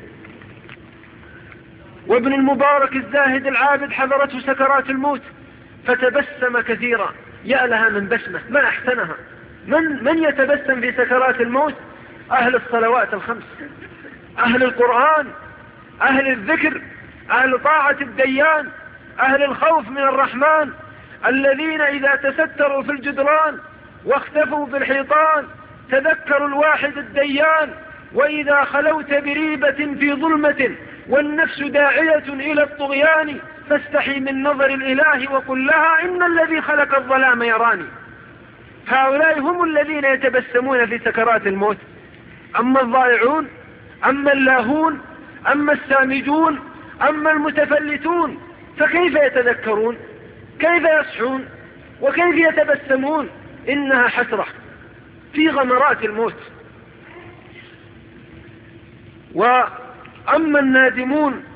وابن المبارك الزاهد العابد حضرته سكرات الموت فتبسم كثيرا. يا لها من بسمة، ما أحسنها. من يتبسم في سكرات الموت؟ أهل الصلوات الخمس، أهل القرآن، أهل الذكر، أهل طاعة الديان، أهل الخوف من الرحمن، الذين إذا تستروا في الجدران واختفوا في الحيطان تذكروا الواحد الديان. وإذا خلوت بريبة في ظلمة والنفس داعية إلى الطغيان فاستحي من نظر الإله وقل لها إن الذي خلق الظلام يراني. هؤلاء هم الذين يتبسمون في سكرات الموت. أما الضائعون، أما اللاهون، أما السامجون، أما المتفلتون فكيف يتذكرون؟ كيف يصحون؟ وكيف يتبسمون؟ إنها حسرة في غمرات الموت. وأما النادمون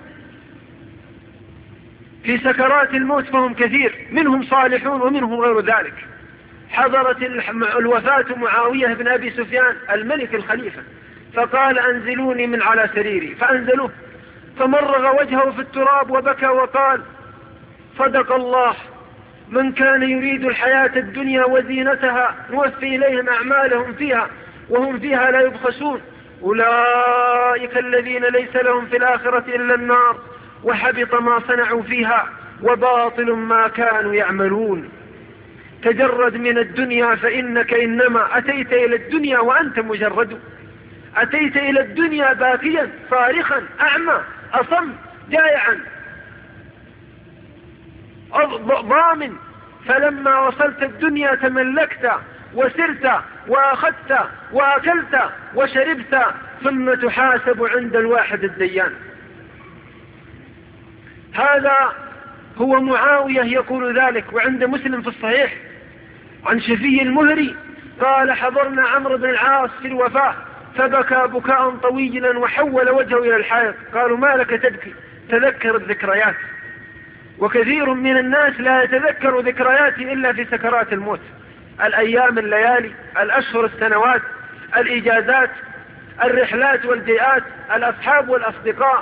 في سكرات الموت فهم كثير، منهم صالحون ومنهم غير ذلك. حضرت الوفاة معاوية بن أبي سفيان الملك الخليفة فقال: أنزلوني من على سريري، فأنزلوه فمرغ وجهه في التراب وبكى وقال: صدق الله، من كان يريد الحياة الدنيا وزينتها نوفي إليهم أعمالهم فيها وهم فيها لا يبخسون، أولئك الذين ليس لهم في الآخرة إلا النار وحبط ما صنعوا فيها وباطل ما كانوا يعملون. تجرد من الدنيا فإنك إنما أتيت إلى الدنيا وأنت مجرد، أتيت إلى الدنيا باكيا صارخا أعمى أصم جائعا ضامن، فلما وصلت الدنيا تملكت وسرت وأخذت وأكلت وشربت ثم تحاسب عند الواحد الديان. هذا هو معاوية يقول ذلك. وعند مسلم في الصحيح عن شفي المهري قال: حضرنا عمرو بن العاص في الوفاة فبكى بكاء طويلا وحول وجهه إلى الحائط. قالوا: ما لك تبكي؟ تذكر الذكريات. وكثير من الناس لا يتذكر ذكرياته إلا في سكرات الموت. الأيام، الليالي، الأشهر، السنوات، الإجازات، الرحلات والجيئات، الأصحاب والأصدقاء،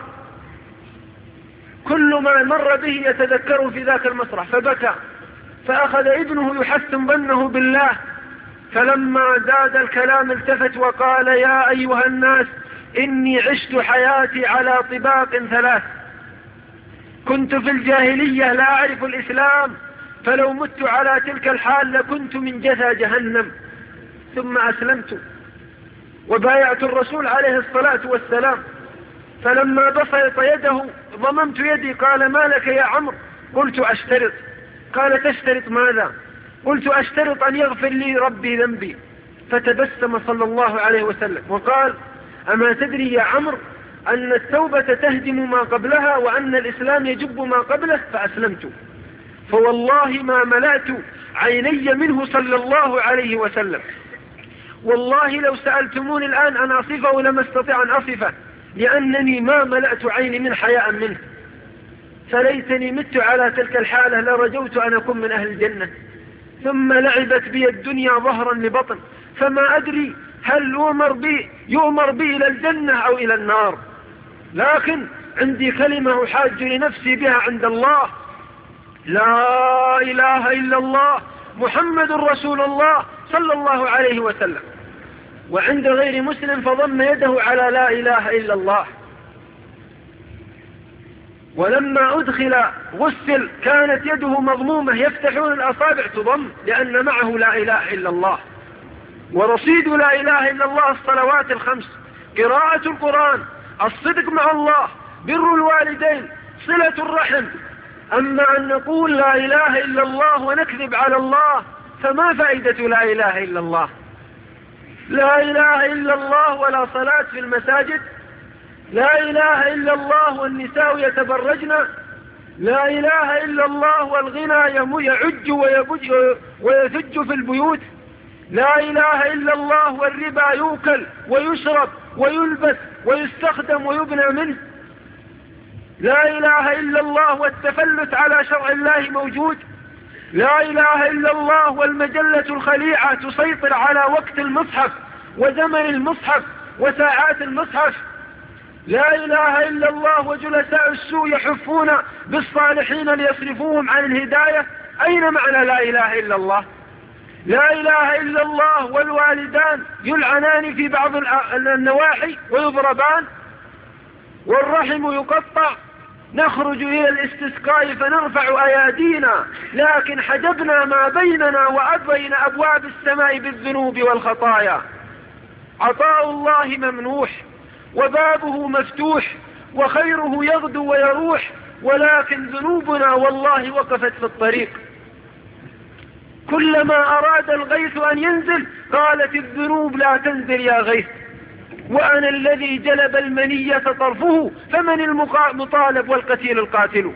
كل ما مر به يتذكره في ذاك المسرح. فبكى، فأخذ ابنه يحسن ظنه بالله، فلما زاد الكلام التفت وقال: يا أيها الناس إني عشت حياتي على طباق ثلاث، كنت في الجاهلية لا أعرف الإسلام، فلو مت على تلك الحال لكنت من جثى جهنم، ثم أسلمت وبايعت الرسول عليه الصلاة والسلام، فلما بسط يده ضممت يدي. قال: ما لك يا عمرو؟ قلت: أشترط. قال: تشترط ماذا؟ قلت: أشترط أن يغفر لي ربي ذنبي. فتبسم صلى الله عليه وسلم وقال: أما تدري يا عمرو أن التوبة تهدم ما قبلها وأن الإسلام يجب ما قبله؟ فأسلمت. فوالله ما ملأت عيني منه صلى الله عليه وسلم. والله لو سألتموني الآن أن أصفه لما استطيع أن أصفه، لأنني ما ملأت عيني من حياء منه. فليتني مت على تلك الحالة لرجوت أن أكون من أهل الجنة. ثم لعبت بي الدنيا ظهرا لبطن، فما أدري هل يؤمر بي إلى الجنة أو إلى النار، لكن عندي كلمة أحاج لنفسي بها عند الله: لا إله إلا الله محمد رسول الله صلى الله عليه وسلم. وعند غير مسلم فضم يده على لا إله إلا الله. ولما أدخل غسل كانت يده مضمومة، يفتحون الأصابع تضم لأن معه لا إله إلا الله. ورصيد لا إله إلا الله الصلوات الخمس، قراءة القرآن، الصدق مع الله، بر الوالدين، صلة الرحم. أما أن نقول لا إله إلا الله ونكذب على الله فما فائدة لا إله إلا الله؟ لا إله إلا الله ولا صلاة في المساجد، لا إله إلا الله والنساء يتبرجن، لا إله إلا الله والغنى يعج ويثج في البيوت، لا إله إلا الله والربا يوكل ويشرب ويلبس ويستخدم ويبنى منه، لا إله إلا الله والتفلت على شرع الله موجود، لا إله إلا الله والمجلة الخليعة تسيطر على وقت المصحف وزمن المصحف وساعات المصحف، لا إله إلا الله وجلساء السوء يحفون بالصالحين ليصرفوهم عن الهداية. أين معنى لا إله إلا الله؟ لا إله إلا الله والوالدان يلعنان في بعض النواحي ويضربان، والرحم يقطع، نخرج إلى الاستسقاء فنرفع أيادينا لكن حجبنا ما بيننا وبين أبواب السماء بالذنوب والخطايا. عطاء الله ممنوح وبابه مفتوح وخيره يغدو ويروح، ولكن ذنوبنا والله وقفت في الطريق. كلما أراد الغيث أن ينزل قالت الذنوب لا تنزل يا غيث، وأنا الذي جلب المنية طرفه، فمن المطالب والقتيل القاتل.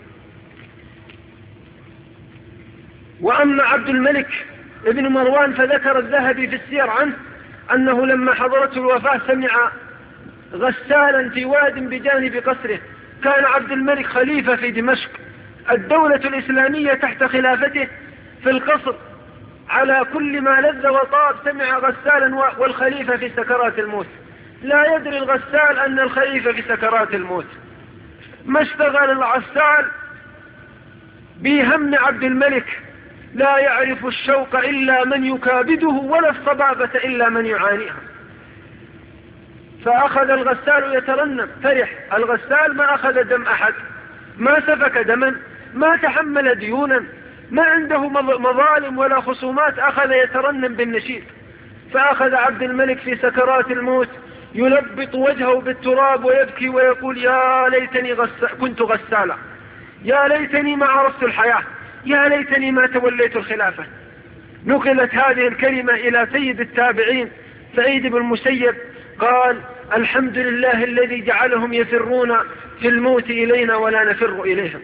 وأما عبد الملك ابن مروان فذكر الذهبي في السير عنه أنه لما حضرته الوفاة سمع غسالا في واد بجانب قصره. كان عبد الملك خليفة في دمشق، الدولة الإسلامية تحت خلافته في القصر على كل ما لذ وطاب. سمع غسالا والخليفة في سكرات الموت، لا يدري الغسال أن الخليفة في سكرات الموت. ما اشتغل الغسال بهم عبد الملك، لا يعرف الشوق إلا من يكابده ولا الصبابة إلا من يعانيها. فأخذ الغسال يترنم، فرح الغسال، ما أخذ دم أحد، ما سفك دما، ما تحمل ديونا، ما عنده مظالم ولا خصومات، أخذ يترنم بالنشيد. فأخذ عبد الملك في سكرات الموت يلبط وجهه بالتراب ويبكي ويقول يا ليتني كنت غسالا، يا ليتني ما عرفت الحياة، يا ليتني ما توليت الخلافة. نقلت هذه الكلمة إلى سيد التابعين سعيد بن المسيب، قال الحمد لله الذي جعلهم يفرون في الموت إلينا ولا نفر إليهم.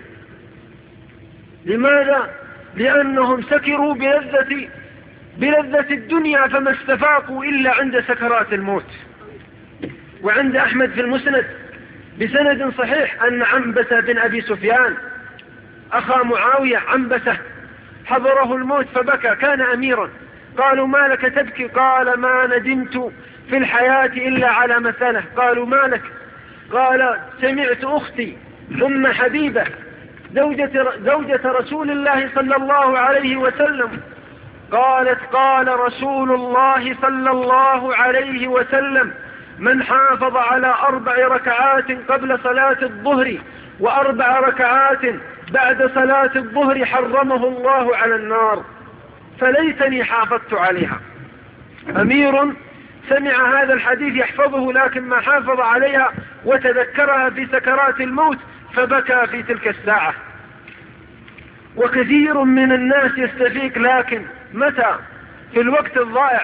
لماذا؟ لأنهم سكروا بلذة الدنيا فما استفاقوا إلا عند سكرات الموت. وعند أحمد في المسند بسند صحيح أن عنبسة بن أبي سفيان أخا معاوية، عنبسة حضره الموت فبكى، كان أميرا. قالوا ما لك تبكي؟ قال ما ندمت في الحياة إلا على مثله. قالوا ما لك؟ قال سمعت أختي أم حبيبة زوجة رسول الله صلى الله عليه وسلم قالت قال رسول الله صلى الله عليه وسلم من حافظ على 4 ركعات قبل صلاة الظهر و4 ركعات بعد صلاة الظهر حرمه الله على النار، فليتني حافظت عليها. أمير سمع هذا الحديث يحفظه لكن ما حافظ عليها وتذكرها في سكرات الموت فبكى في تلك الساعة. وكثير من الناس يستفيق، لكن متى؟ في الوقت الضائع.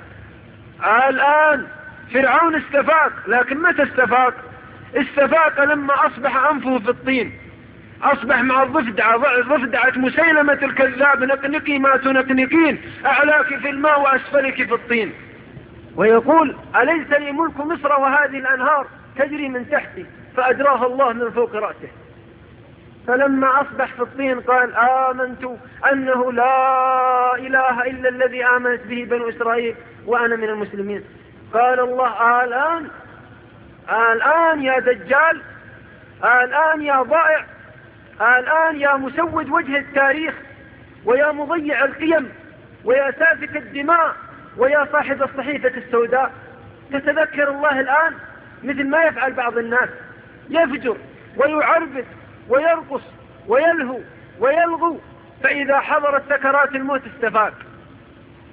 الآن فرعون استفاق، لكن متى استفاق؟ استفاق لما أصبح أنفه في الطين، أصبح مع ضفدعة مسيلمة الكذاب نقنقي ما تنقنقين، أعلاك في الماء وأسفلك في الطين. ويقول أليس لي ملك مصر وهذه الأنهار تجري من تحتي، فأجراها الله من فوق رأسه. فلما أصبح في الطين قال آمنت أنه لا إله إلا الذي آمنت به بنو إسرائيل وأنا من المسلمين. قال الله الآن يا دجال، الآن يا ضائع، الآن يا مسود وجه التاريخ ويا مضيع القيم ويا سافك الدماء ويا صاحب الصحيفة السوداء، تتذكر الله الآن مثل ما يفعل بعض الناس، يفجر ويعربد ويرقص ويلهو ويلغو، فإذا حضرت سكرات الموت استفاق.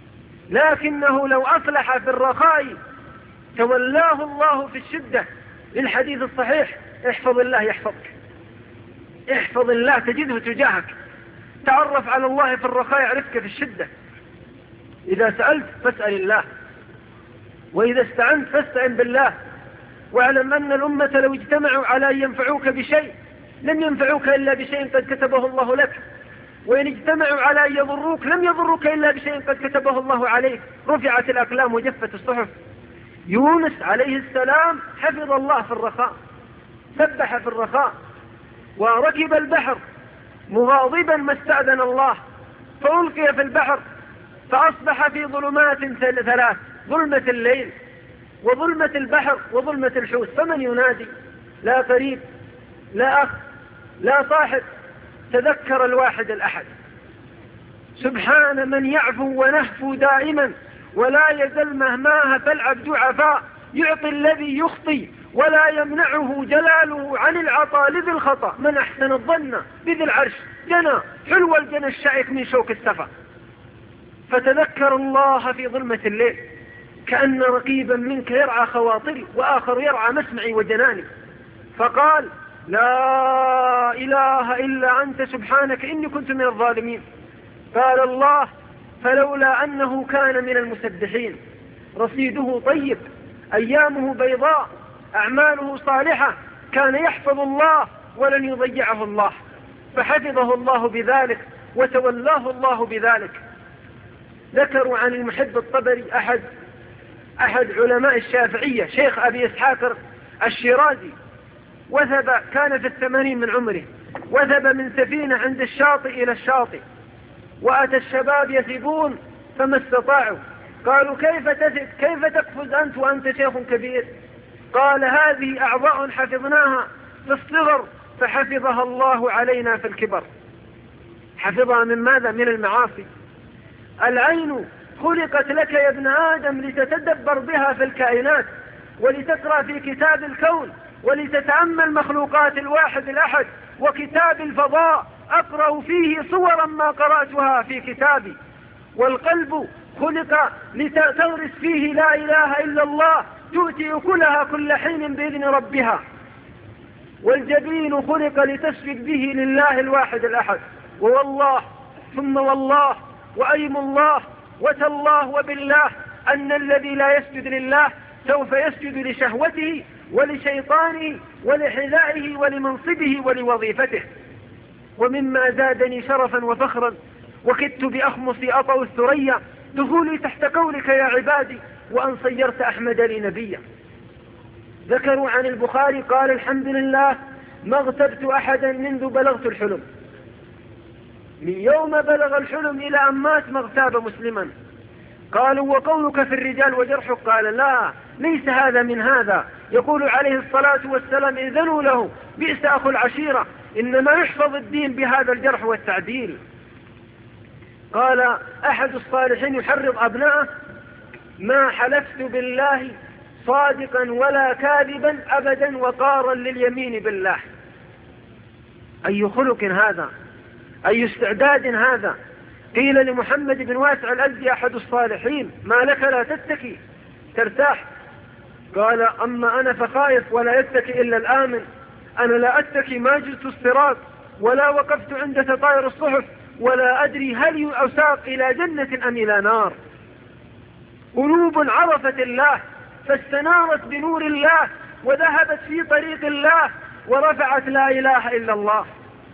لكنه لو أصلح في الرخاء تولاه الله في الشدة، للحديث الصحيح: احفظ الله يحفظك، احفظ الله تجده تجاهك، تعرف على الله في الرخاء يعرفك في الشدة، إذا سألت فاسأل الله، وإذا استعنت فاستعن بالله. واعلم أن الأمة لو اجتمعوا على أن ينفعوك بشيء لم ينفعوك إلا بشيء قد كتبه الله لك، وإن اجتمعوا على أن يضروك لم يضروك إلا بشيء قد كتبه الله عليك. رفعت الأقلام وجفت الصحف. يونس عليه السلام حفظ الله في الرخاء، سبح في الرخاء، وركب البحر مغاضبا ما استأذن الله، فألقي في البحر فأصبح في ظلمات ثلاث: ظلمة الليل وظلمة البحر وظلمة الحوت. فمن ينادي؟ لا قريب، لا أخ، لا صاحب. تذكر الواحد الأحد. سبحان من يعفو ونهفو دائما، ولا يزل مهما هفى العبد عفاء، يعطي الذي يخطي ولا يمنعه جلاله عن العطاء لذي الخطأ. من أحسن الظن بذي العرش جنى، حلو الجنى الشائك من شوك السفا. فتذكر الله في ظلمة الليل، كأن رقيبا منك يرعى خواطري وآخر يرعى مسمعي وجناني، فقال: لا إله إلا أنت سبحانك إني كنت من الظالمين. قال الله: فلولا أنه كان من المسبحين، رصيده طيب، أيامه بيضاء، أعماله صالحة، كان يحفظ الله ولن يضيعه الله، فحفظه الله بذلك وتولاه الله بذلك. ذكروا عن المحب الطبري أحد علماء الشافعية، شيخ أبي إسحاق الشيرازي، وثب، كان في 80 من عمره، وثب من سفينة عند الشاطئ إلى الشاطئ، وأتى الشباب يثبون فما استطاعوا. قالوا: كيف تقفز أنت وأنت شيخ كبير؟ قال: هذه أعضاء حفظناها في الصغر فحفظها الله علينا في الكبر. حفظها من ماذا؟ من المعاصي. العين خلقت لك يا ابن آدم لتتدبر بها في الكائنات، ولتقرأ في كتاب الكون، ولتتأمل مخلوقات الواحد الأحد. وكتاب الفضاء أقرأ فيه صورا ما قرأتها في كتابي. والقلب خلق لتغرس فيه لا إله إلا الله، تؤتي أكلها كل حين بإذن ربها. والجبين خلق لتسجد به لله الواحد الأحد. ووالله ثم والله وأيم الله وتالله وبالله أن الذي لا يسجد لله سوف يسجد لشهوته ولشيطانه ولحذائه ولمنصبه ولوظيفته. ومما زادني شرفا وفخرا وكدت بأخمصي أطأ الثريا دخولي تحت قولك يا عبادي، وأن صيرت أحمد لي نبيا. ذكروا عن البخاري قال: الحمد لله ما اغتبت أحدا منذ بلغت الحلم. من يوم بلغ الحلم إلى أن مات ما اغتاب مسلما. قالوا: وقولك في الرجال وجرحك؟ قال: لا، ليس هذا من هذا. يقول عليه الصلاة والسلام: إذنوا له بئس أخو العشيرة، إنما يحفظ الدين بهذا الجرح والتعديل. قال أحد الصالحين يحرض أبنائه: ما حلفت بالله صادقا ولا كاذبا أبدا وقارا لليمين بالله. أي خلق هذا، أي استعداد هذا. قيل لمحمد بن واسع الأزدي أحد الصالحين: ما لك لا تتكي ترتاح؟ قال: أما أنا فخائف ولا يتكي إلا الآمن. أنا لا أتكي ما جزت الصراط ولا وقفت عند تطاير الصحف، ولا أدري هل أساق إلى جنة أم إلى نار. قلوب عرفت الله فاستنارت بنور الله وذهبت في طريق الله ورفعت لا إله إلا الله.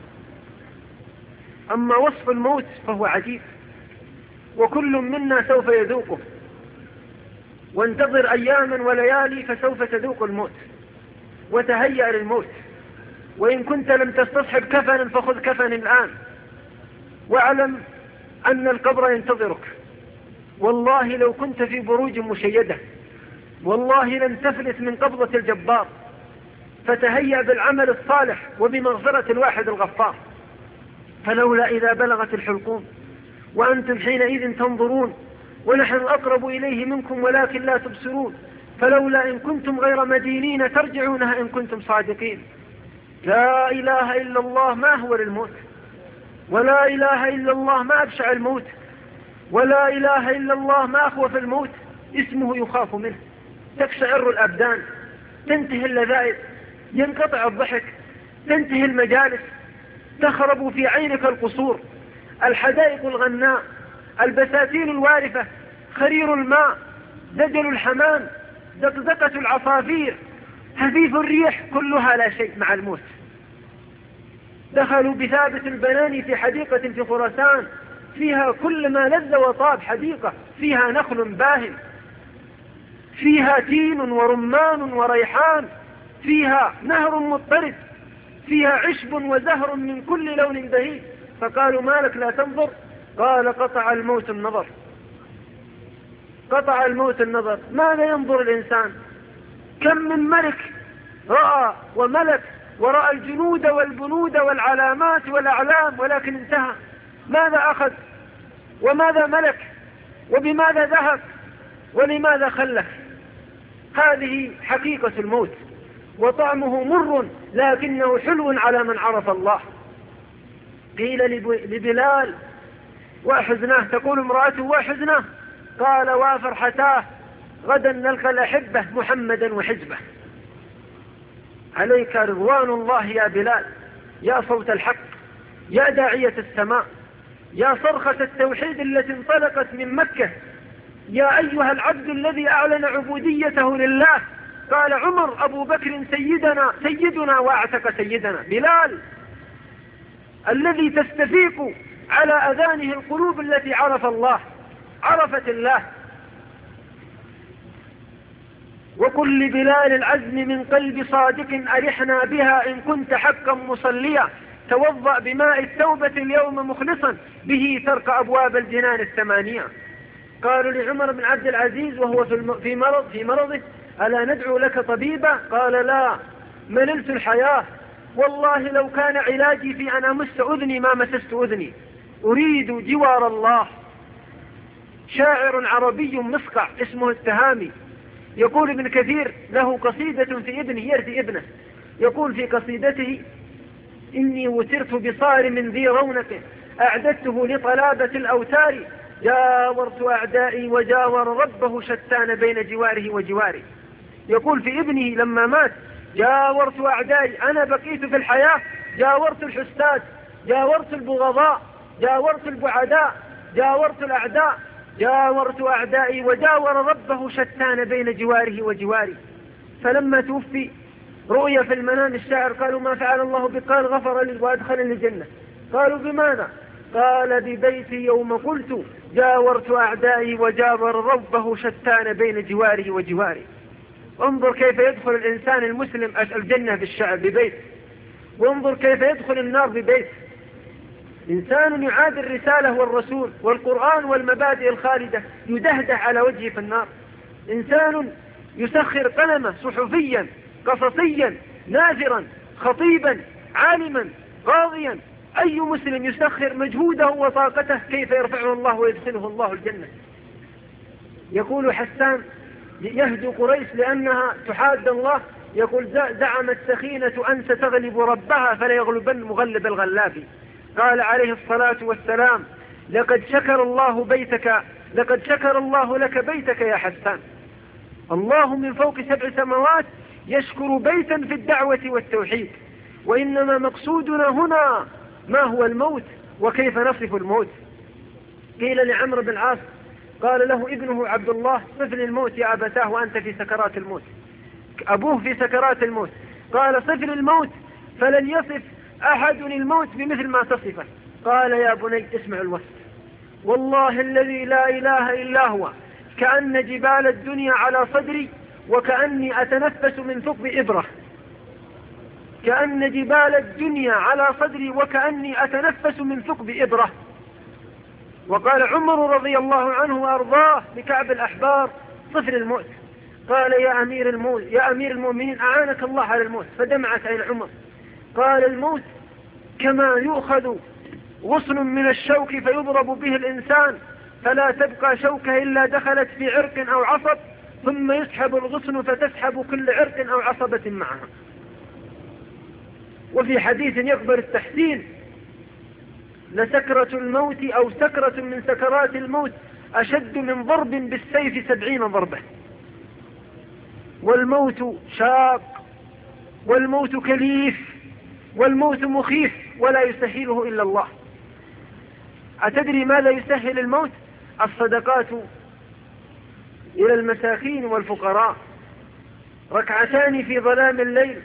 أما وصف الموت فهو عجيب، وكل منا سوف يذوقه. وانتظر أياما وليالي فسوف تذوق الموت، وتهيأ للموت. وإن كنت لم تستصحب كفنا فخذ كفن الآن، واعلم أن القبر ينتظرك. والله لو كنت في بروج مشيدة والله لن تفلت من قبضة الجبار، فتهيأ بالعمل الصالح وبمغفرة الواحد الغفار. فلولا إذا بلغت الحلقوم وأنتم حينئذ تنظرون ونحن أقرب إليه منكم ولكن لا تبصرون، فلولا إن كنتم غير مدينين ترجعونها إن كنتم صادقين. لا إله إلا الله ما هو للموت، ولا إله إلا الله ما أبشع الموت، ولا إله إلا الله ما أخوف الموت. اسمه يخاف منه، تقشعر الأبدان، تنتهي اللذائذ، ينقطع الضحك، تنتهي المجالس، تخرب في عينك القصور، الحدائق الغناء، البساتين الوارفة، خرير الماء، دجل الحمام، دقدقة العصافير، هفيف الريح، كلها لا شيء مع الموت. دخلوا بثابت البناني في حديقة في خراسان فيها كل ما لذ وطاب، حديقة فيها نخل باهن، فيها تين ورمان وريحان، فيها نهر مضطرد، فيها عشب وزهر من كل لون بهيج. فقالوا ما لك لا تنظر؟ قال قطع الموت النظر. قطع الموت النظر. ماذا ينظر الإنسان؟ كم من ملك رأى وملك ورأى الجنود والبنود والعلامات والأعلام، ولكن انتهى. ماذا أخذ وماذا ملك وبماذا ذهب ولماذا خلف؟ هذه حقيقة الموت، وطعمه مر لكنه حلو على من عرف الله. قيل لبلال وحزناه، تقول امرأته وحزناه، قال وفرحتاه، غدا نلقى الأحبة محمدا وحزبه. عليك رضوان الله يا بلال، يا صوت الحق، يا داعية السماء، يا صرخة التوحيد التي انطلقت من مكة، يا أيها العبد الذي أعلن عبوديته لله. قال عمر أبو بكر سيدنا واعتق سيدنا. بلال الذي تستفيق على أذانه القلوب التي عرفت الله. وكل بلال العزم من قلب صادق أرحنا بها إن كنت حقا مصليا، توضأ بماء التوبة اليوم مخلصا به ترك أبواب الجنان الثمانية. قالوا لعمر بن عبد العزيز وهو في مرضه ألا ندعو لك طبيبا؟ قال لا، مللت الحياة، والله لو كان علاجي في أن أمس أذني ما مسست أذني، أريد جوار الله. شاعر عربي مصقع اسمه التهامي، يقول ابن كثير له قصيدة في ابنه يرثي ابنه، يقول في قصيدته إني وترت بصارم ذي رونق أعددته لطلابة الأوتار، جاورت أعدائي وجاور ربه شتان بين جواره وجواري. يقول في ابنه لما مات جاورت أعدائي، أنا بقيت في الحياة، جاورت الحساد، جاورت البغضاء، جاورت البعداء، جاورت الأعداء، جاورت أعدائي وجاور ربه شتان بين جواره وجواري. فلما توفي رؤيا في المنام الشاعر، قالوا ما فعل الله بك؟ قال غفر لي وأدخلني الجنة. قالوا بماذا؟ قال ببيتي يوم قلت جاورت أعدائي وجاور ربه شتان بين جواره وجواري. انظر كيف يدخل الإنسان المسلم الجنة بالشعر ببيت، وانظر كيف يدخل النار ببيت. إنسان يعادي الرسالة والرسول والقرآن والمبادئ الخالدة يدهده على وجهه في النار. إنسان يسخر قلمه صحفيا قصصيا ناذرا خطيبا عالما قاضيا، أي مسلم يسخر مجهوده وطاقته كيف يرفعه الله ويدخله الله الجنة؟ يقول حسان يهدو قريش لأنها تحاد الله، يقول زعمت سخينة أن ستغلب ربها فلا يغلبن مغلب الغلاب. قال عليه الصلاة والسلام لقد شكر الله لك بيتك يا حسان. الله من فوق 7 سماوات يشكر بيتا في الدعوة والتوحيد، وإنما مقصودنا هنا ما هو الموت وكيف نصف الموت. قيل لعمرو بن العاص قال له ابنه عبد الله صف الموت يا أبتاه وأنت في سكرات الموت، أبوه في سكرات الموت، قال صف الموت فلن يصف أحد الموت بمثل ما تصفه. قال يا بني اسمع الوصف، والله الذي لا إله إلا هو كأن جبال الدنيا على صدري وكأني أتنفس من ثقب إبرة، كأن جبال الدنيا على صدري وكأني أتنفس من ثقب إبرة. وقال عمر رضي الله عنه وأرضاه لكعب الأحبار صفر الموت، قال يا أمير المؤمنين أعانك الله على الموت، فدمعت عين عمر. قال الموت كما يؤخذ غصن من الشوك فيضرب به الإنسان فلا تبقى شوكة إلا دخلت في عرق أو عصب، ثم يسحب الغصن فتسحب كل عرق أو عصبة معها. وفي حديث يقبل التحسين لسكرة الموت أو سكرة من سكرات الموت أشد من ضرب بالسيف 70 ضربة. والموت شاق، والموت كليف، والموت مخيف، ولا يسهله إلا الله. أتدري ماذا يسهل الموت؟ الصدقات إلى المساكين والفقراء، ركعتان في ظلام الليل،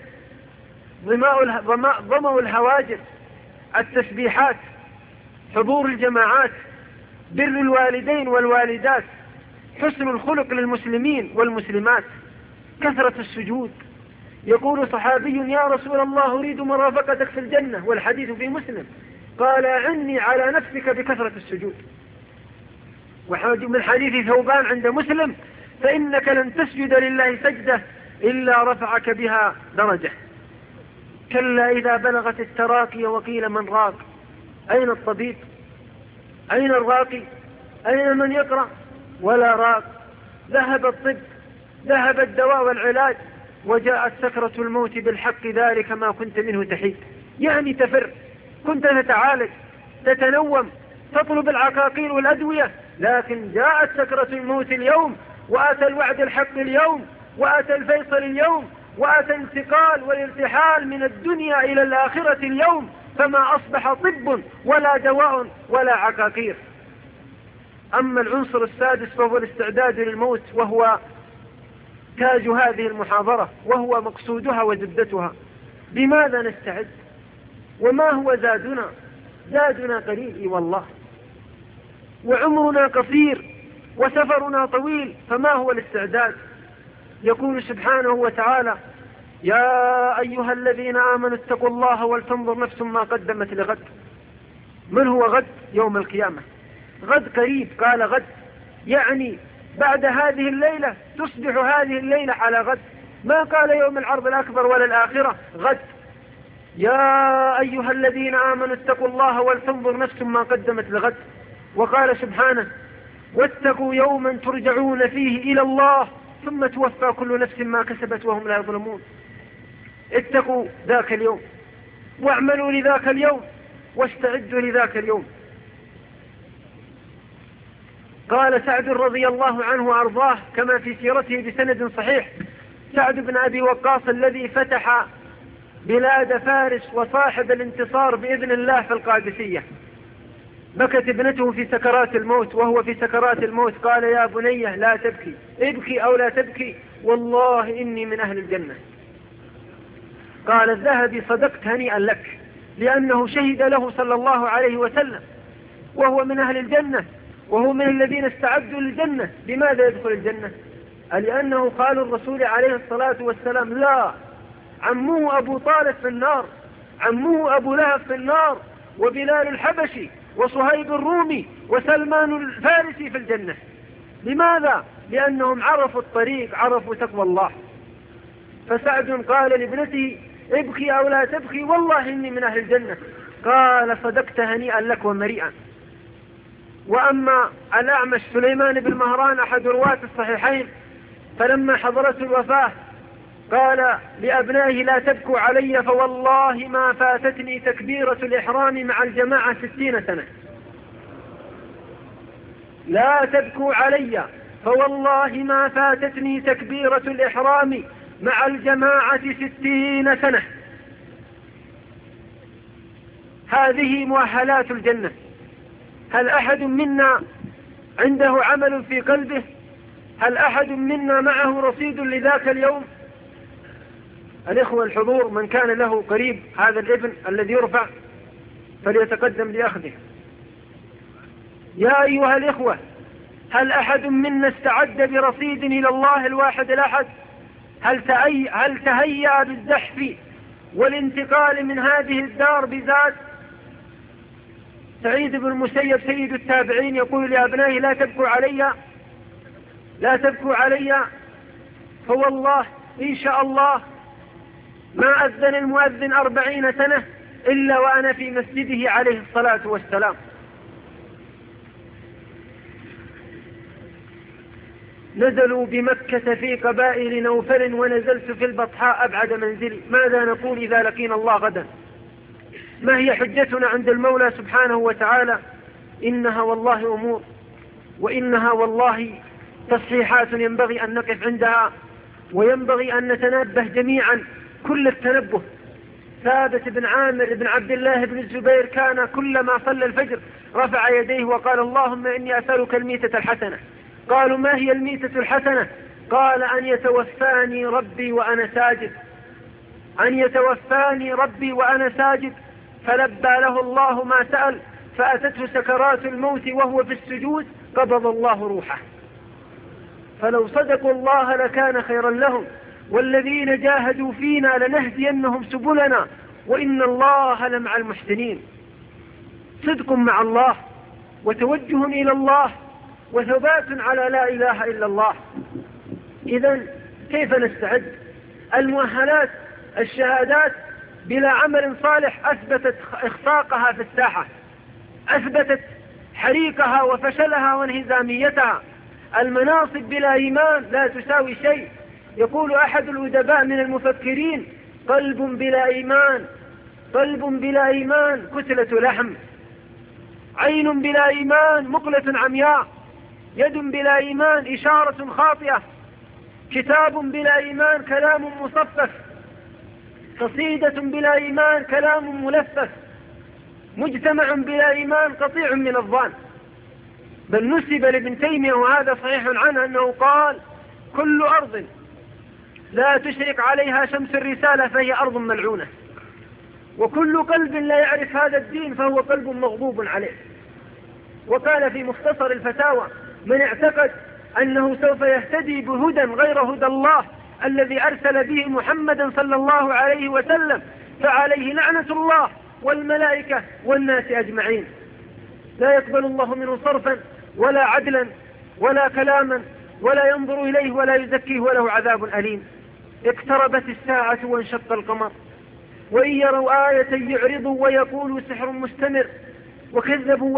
ضمأ الهواجر، التسبيحات، حضور الجماعات، بر الوالدين والوالدات، حسن الخلق للمسلمين والمسلمات، كثرة السجود. يقول صحابي: يا رسول الله أريد مرافقتك في الجنة، والحديث في مسلم، قال: عني على نفسك بكثرة السجود. ومن حديث ثوبان عند مسلم: فإنك لن تسجد لله سجدة إلا رفعك بها درجة. كلا إذا بلغت التراقي وقيل من راق. أين الطبيب؟ أين الراقي؟ أين من يقرأ؟ ولا راق. ذهب الطب، ذهب الدواء والعلاج، وجاءت سكرة الموت بالحق، ذلك ما كنت منه تحيد. يعني تفر، كنت تتعالج، تتنوم، تطلب العقاقير والأدوية، لكن جاءت سكرة الموت اليوم، وأتى الوعد الحق اليوم، وأتى الفيصل اليوم، وأتى الانتقال والارتحال من الدنيا إلى الآخرة اليوم، فما أصبح طب ولا دواء ولا عقاقير. أما العنصر السادس فهو الاستعداد للموت، وهو تاج هذه المحاضرة، وهو مقصودها وزبدتها. بماذا نستعد؟ وما هو زادنا؟ زادنا قليل والله، وعمرنا قصير، وسفرنا طويل، فما هو الاستعداد؟ يقول سبحانه وتعالى: يا أيها الذين آمنوا اتقوا الله ولتنظر نفس ما قدمت لغد. من هو غد؟ يوم القيامة. غد قريب، قال غد، يعني بعد هذه الليلة تصبح هذه الليلة على غد، ما قال يوم العرض الأكبر ولا الآخرة، غد. يا أيها الذين آمنوا اتقوا الله ولتنظر نفس ما قدمت لغد. وقال سبحانه: واتقوا يوما ترجعون فيه إلى الله ثم توفى كل نفس ما كسبت وهم لا يظلمون. اتقوا ذاك اليوم، واعملوا لذاك اليوم، واستعدوا لذاك اليوم. قال سعد رضي الله عنه وأرضاه كما في سيرته بسند صحيح: سعد بن أبي وقاص الذي فتح بلاد فارس وصاحب الانتصار بإذن الله في القادسية، بكت ابنته في سكرات الموت، وهو في سكرات الموت قال: يا بني لا تبكي، ابكي أو لا تبكي، والله إني من أهل الجنة. قال الذهبي: صدقت هنيئا لك، لأنه شهد له صلى الله عليه وسلم وهو من أهل الجنة، وهو من الذين استعدوا للجنة. لماذا يدخل الجنة؟ لأنه قال الرسول عليه الصلاة والسلام: لا، عمه أبو طالب في النار، عمه أبو لهب في النار، وبلال الحبشي، وصهيب الرومي، وسلمان الفارسي في الجنة. لماذا؟ لأنهم عرفوا الطريق، عرفوا تقوى الله. فسعد قال لابنته: ابكي أو لا تبكي، والله إني من أهل الجنة. قال: صدقت هنيئا لك ومريئا. وأما الأعمش سليمان بن مهران أحد رواة الصحيحين، فلما حضرته الوفاة قال لأبنائه: لا تبكوا علي، فوالله ما فاتتني تكبيرة الإحرام مع الجماعة 60 سنة. لا تبكوا علي، فوالله ما فاتتني تكبيرة الإحرام مع الجماعة 60 سنة. هذه مؤهلات الجنة. هل أحد منا عنده عمل في قلبه؟ هل أحد منا معه رصيد لذاك اليوم؟ الإخوة الحضور، من كان له قريب هذا الابن الذي يرفع فليتقدم لأخذه. يا أيها الإخوة، هل أحد منا استعد برصيد إلى الله الواحد الأحد؟ هل تهيأ بالزحف والانتقال من هذه الدار بذات؟ سعيد بن المسيب سيد التابعين يقول لأبنائه: لا تبكوا علي، لا تبكوا علي، فوالله إن شاء الله ما أذن المؤذن 40 سنة إلا وأنا في مسجده عليه الصلاة والسلام. نزلوا بمكة في قبائل نوفل، ونزلت في البطحاء أبعد منزلي. ماذا نقول إذا لقينا الله غدا؟ ما هي حجتنا عند المولى سبحانه وتعالى؟ إنها والله أمور، وإنها والله تصحيحات ينبغي أن نقف عندها وينبغي أن نتنبه جميعا كل التنبه. ثابت بن عامر بن عبد الله بن الزبير كان كلما صلى الفجر رفع يديه وقال اللهم إني أسألك الميتة الحسنة. قالوا ما هي الميتة الحسنة؟ قال أن يتوفاني ربي وأنا ساجد، أن يتوفاني ربي وأنا ساجد. فلبى له الله ما سأل، فأتته سكرات الموت وهو في السجود قبض الله روحه. فلو صدقوا الله لكان خيرا لهم، والذين جاهدوا فينا لنهدينهم سبلنا وإن الله لمع المحسنين. صدق مع الله وتوجه إلى الله وثبات على لا إله إلا الله. إذن كيف نستعد؟ المؤهلات الشهادات بلا عمل صالح أثبتت إخفاقها في الساحة، أثبتت حريقها وفشلها وانهزاميتها. المناصب بلا إيمان لا تساوي شيء. يقول أحد الأدباء من المفكرين قلب بلا إيمان، قلب بلا إيمان كتلة لحم، عين بلا إيمان مقلة عمياء، يد بلا إيمان إشارة خاطئة، كتاب بلا إيمان كلام مصفف، قصيدة بلا إيمان كلام ملفف، مجتمع بلا إيمان قطيع من الظان. بل نسب لابن تيمية وهذا صحيح عنه أنه قال كل أرض لا تشرك عليها شمس الرسالة فهي أرض ملعونة، وكل قلب لا يعرف هذا الدين فهو قلب مغضوب عليه. وقال في مختصر الفتاوى من اعتقد أنه سوف يهتدي بهدى غير هدى الله الذي أرسل به محمدا صلى الله عليه وسلم فعليه لعنة الله والملائكة والناس أجمعين. لا يقبل الله منه صرفا ولا عدلا ولا كلاما ولا ينظر إليه ولا يزكيه وله عذاب أليم. اقتربت الساعة وانشق القمر وإن يروا آية يعرضوا ويقولوا سحر مستمر وكذبوا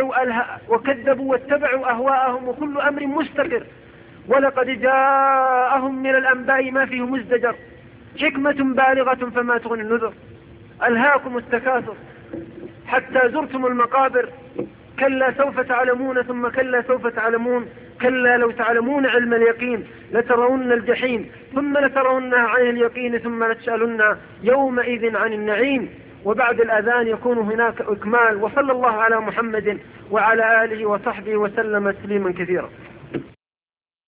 واتبعوا أهواءهم وكل أمر مستقر ولقد جاءهم من الأنباء ما فيه مزدجر حكمة بالغة فما تغني النذر. ألهاكم التكاثر حتى زرتم المقابر كلا سوف تعلمون ثم كلا سوف تعلمون كلا لو تعلمون علم اليقين لترون الجحيم ثم لترونها عن اليقين ثم لتسألن يومئذ عن النعيم. وبعد الأذان يكون هناك إكمال. وصلى الله على محمد وعلى آله وصحبه وسلم تسليما كثيرا.